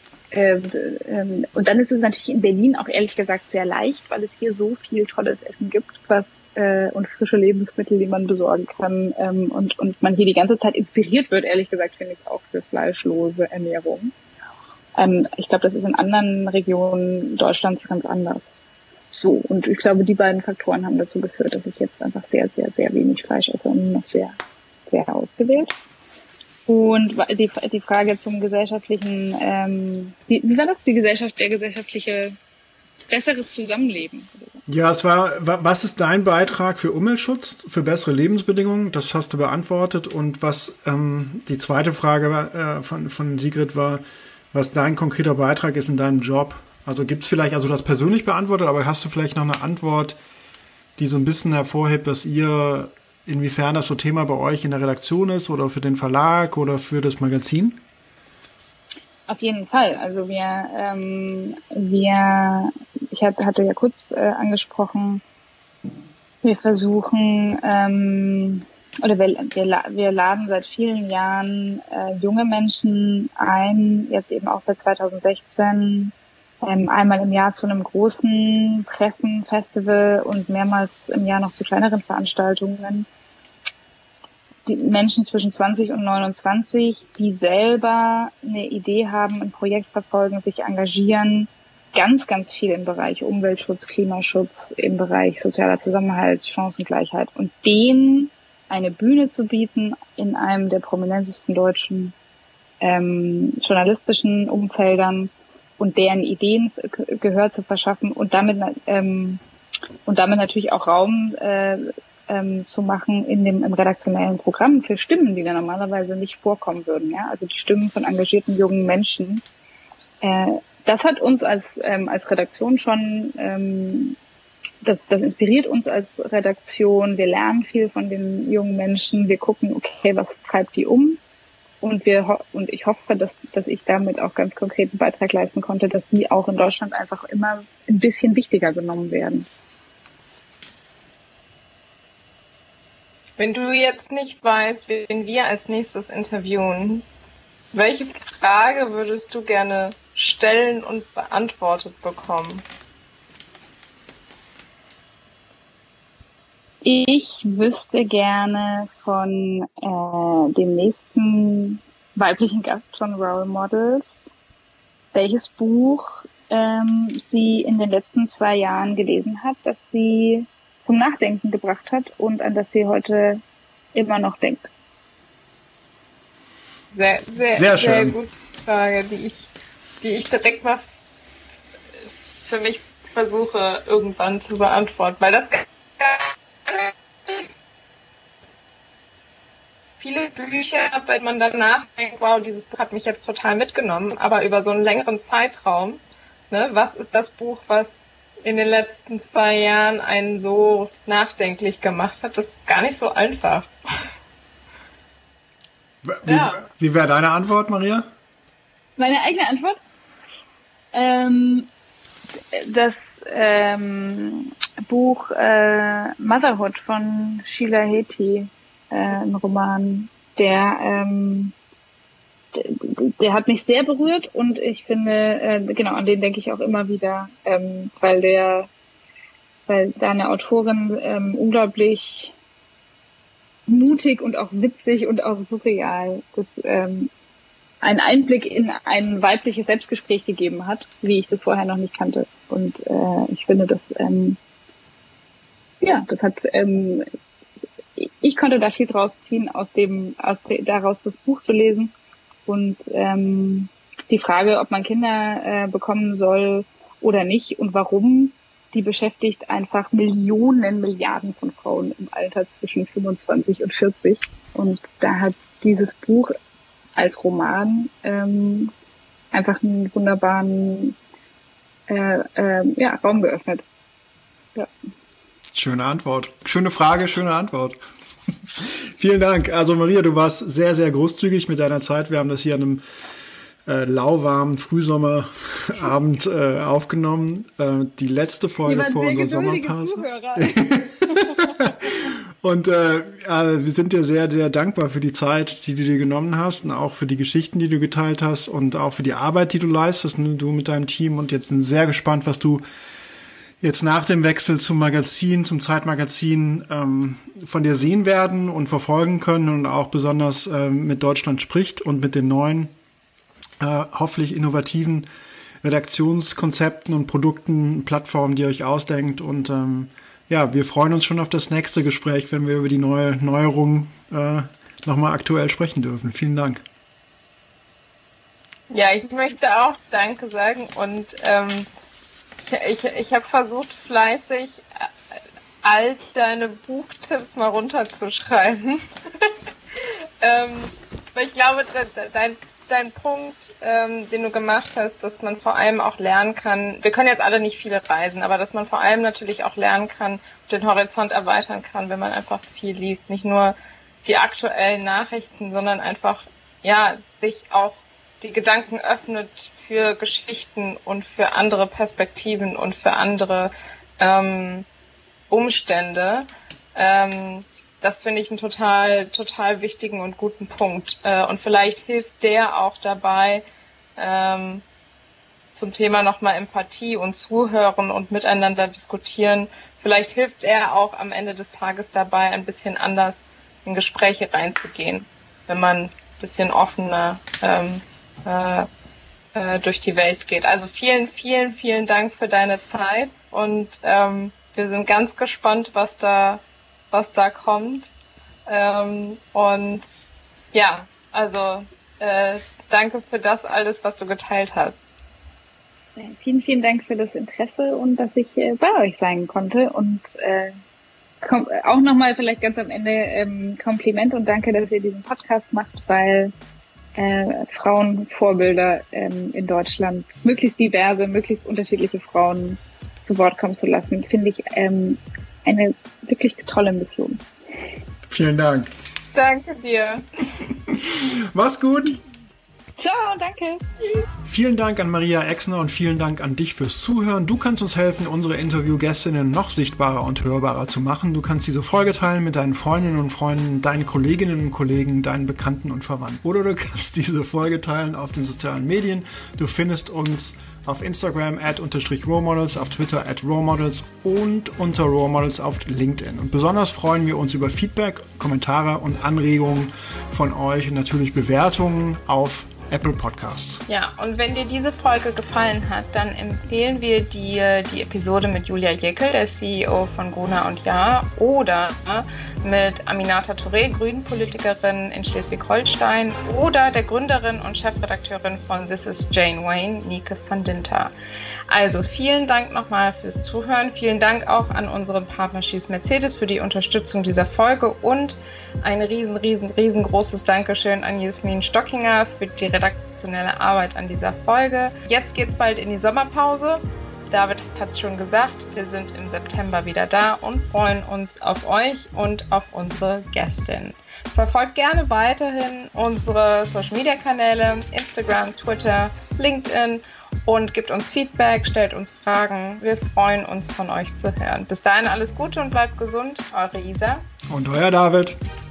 dann ist es natürlich in Berlin auch ehrlich gesagt sehr leicht, weil es hier so viel tolles Essen gibt, und frische Lebensmittel, die man besorgen kann, und man hier die ganze Zeit inspiriert wird, ehrlich gesagt, finde ich, auch für fleischlose Ernährung. Ich glaube, das ist in anderen Regionen Deutschlands ganz anders. So, und ich glaube, die beiden Faktoren haben dazu geführt, dass ich jetzt einfach sehr, sehr, sehr wenig Fleisch esse und noch sehr, sehr ausgewählt. Und die Frage zum gesellschaftlichen, wie war das? Der gesellschaftliche besseres Zusammenleben. Ja, was ist dein Beitrag für Umweltschutz, für bessere Lebensbedingungen? Das hast du beantwortet. Und was die zweite Frage von Sigrid war, was dein konkreter Beitrag ist in deinem Job. Also gibt's vielleicht, also das persönlich beantwortet, aber hast du vielleicht noch eine Antwort, die so ein bisschen hervorhebt, dass inwiefern das so Thema bei euch in der Redaktion ist oder für den Verlag oder für das Magazin? Auf jeden Fall. Also ich hatte ja kurz angesprochen, wir versuchen, wir laden seit vielen Jahren junge Menschen ein, jetzt eben auch seit 2016, einmal im Jahr zu einem großen Treffen, Festival und mehrmals im Jahr noch zu kleineren Veranstaltungen. Die Menschen zwischen 20 und 29, die selber eine Idee haben, ein Projekt verfolgen, sich engagieren, ganz, ganz viel im Bereich Umweltschutz, Klimaschutz, im Bereich sozialer Zusammenhalt, Chancengleichheit und denen eine Bühne zu bieten in einem der prominentesten deutschen journalistischen Umfeldern und deren Ideen Gehör zu verschaffen und damit natürlich auch Raum zu machen im redaktionellen Programm für Stimmen, die da normalerweise nicht vorkommen würden. Ja? Also die Stimmen von engagierten jungen Menschen. Das hat uns als Redaktion schon, das inspiriert uns als Redaktion. Wir lernen viel von den jungen Menschen. Wir gucken, okay, was treibt die um? Und ich hoffe, dass ich damit auch ganz konkreten Beitrag leisten konnte, dass die auch in Deutschland einfach immer ein bisschen wichtiger genommen werden. Wenn du jetzt nicht weißt, wen wir als nächstes interviewen, welche Frage würdest du gerne stellen und beantwortet bekommen? Ich wüsste gerne von dem nächsten weiblichen Gast von Role Models, welches Buch sie in den letzten 2 Jahren gelesen hat, das sie zum Nachdenken gebracht hat und an das sie heute immer noch denkt. Sehr schön. Sehr gute Frage, die ich direkt mal für mich versuche irgendwann zu beantworten, weil das viele Bücher, wenn man danach denkt, wow, dieses Buch hat mich jetzt total mitgenommen, aber über so einen längeren Zeitraum, ne, was ist das Buch, was in den letzten 2 Jahren einen so nachdenklich gemacht hat? Das ist gar nicht so einfach. Wie wäre deine Antwort, Maria? Meine eigene Antwort? Das Buch Motherhood von Sheila Heti, ein Roman, der hat mich sehr berührt und ich finde, genau, an den denke ich auch immer wieder, weil da eine Autorin unglaublich mutig und auch witzig und auch surreal einen Einblick in ein weibliches Selbstgespräch gegeben hat, wie ich das vorher noch nicht kannte. Und ich finde, das hat ich konnte da viel draus ziehen, daraus das Buch zu lesen. Und die Frage, ob man Kinder bekommen soll oder nicht und warum, die beschäftigt einfach Millionen, Milliarden von Frauen im Alter zwischen 25 und 40. Und da hat dieses Buch als Roman einfach einen wunderbaren Raum geöffnet. Ja. Schöne Antwort. Schöne Frage, schöne Antwort. Vielen Dank. Also Maria, du warst sehr, sehr großzügig mit deiner Zeit. Wir haben das hier an einem lauwarmen Frühsommerabend aufgenommen. Die letzte Folge vor unserer Sommerpause. Und wir sind dir sehr, sehr dankbar für die Zeit, die du dir genommen hast und auch für die Geschichten, die du geteilt hast und auch für die Arbeit, die du leistest, du mit deinem Team. Und jetzt sind sehr gespannt, was du jetzt nach dem Wechsel zum Magazin, zum Zeitmagazin von dir sehen werden und verfolgen können und auch besonders mit Deutschland spricht und mit den neuen, hoffentlich innovativen Redaktionskonzepten und Produkten, Plattformen, die ihr euch ausdenkt. Und wir freuen uns schon auf das nächste Gespräch, wenn wir über die neue Neuerung nochmal aktuell sprechen dürfen. Vielen Dank. Ja, ich möchte auch Danke sagen und ich habe versucht, fleißig all deine Buchtipps mal runterzuschreiben. Weil ich glaube, dein Punkt, den du gemacht hast, dass man vor allem auch lernen kann, wir können jetzt alle nicht viele reisen, aber dass man vor allem natürlich auch lernen kann, den Horizont erweitern kann, wenn man einfach viel liest. Nicht nur die aktuellen Nachrichten, sondern einfach, sich auch die Gedanken öffnet für Geschichten und für andere Perspektiven und für andere Umstände. Das finde ich einen total, total wichtigen und guten Punkt. Und vielleicht hilft der auch dabei, zum Thema nochmal Empathie und Zuhören und miteinander diskutieren. Vielleicht hilft er auch am Ende des Tages dabei, ein bisschen anders in Gespräche reinzugehen, wenn man ein bisschen offener durch die Welt geht. Also vielen, vielen, vielen Dank für deine Zeit und wir sind ganz gespannt, was da kommt. Danke für das alles, was du geteilt hast. Vielen, vielen Dank für das Interesse und dass ich bei euch sein konnte und auch nochmal vielleicht ganz am Ende Kompliment und danke, dass ihr diesen Podcast macht, weil Frauenvorbilder in Deutschland, möglichst diverse, möglichst unterschiedliche Frauen zu Wort kommen zu lassen, finde ich eine wirklich tolle Mission. Vielen Dank. Danke dir. Mach's gut. Ciao, danke. Tschüss. Vielen Dank an Maria Exner und vielen Dank an dich fürs Zuhören. Du kannst uns helfen, unsere Interviewgästinnen noch sichtbarer und hörbarer zu machen. Du kannst diese Folge teilen mit deinen Freundinnen und Freunden, deinen Kolleginnen und Kollegen, deinen Bekannten und Verwandten. Oder du kannst diese Folge teilen auf den sozialen Medien. Du findest uns auf Instagram @_RoleModels, auf Twitter @RoleModels und unter RoleModels auf LinkedIn. Und besonders freuen wir uns über Feedback, Kommentare und Anregungen von euch und natürlich Bewertungen auf Apple Podcasts. Ja, und wenn dir diese Folge gefallen hat, dann empfehlen wir dir die Episode mit Julia Jekyll, der CEO von Gruner + Jahr, oder mit Aminata Touré, Grünen-Politikerin in Schleswig-Holstein, oder der Gründerin und Chefredakteurin von This is Jane Wayne, Nike van Dinter. Also vielen Dank nochmal fürs Zuhören. Vielen Dank auch an unseren Partner Schieß Mercedes für die Unterstützung dieser Folge und ein riesengroßes Dankeschön an Jasmin Stockinger für die redaktionelle Arbeit an dieser Folge. Jetzt geht's bald in die Sommerpause. David hat es schon gesagt, wir sind im September wieder da und freuen uns auf euch und auf unsere Gästin. Verfolgt gerne weiterhin unsere Social-Media-Kanäle, Instagram, Twitter, LinkedIn und gebt uns Feedback, stellt uns Fragen. Wir freuen uns, von euch zu hören. Bis dahin alles Gute und bleibt gesund. Eure Isa. Und euer David.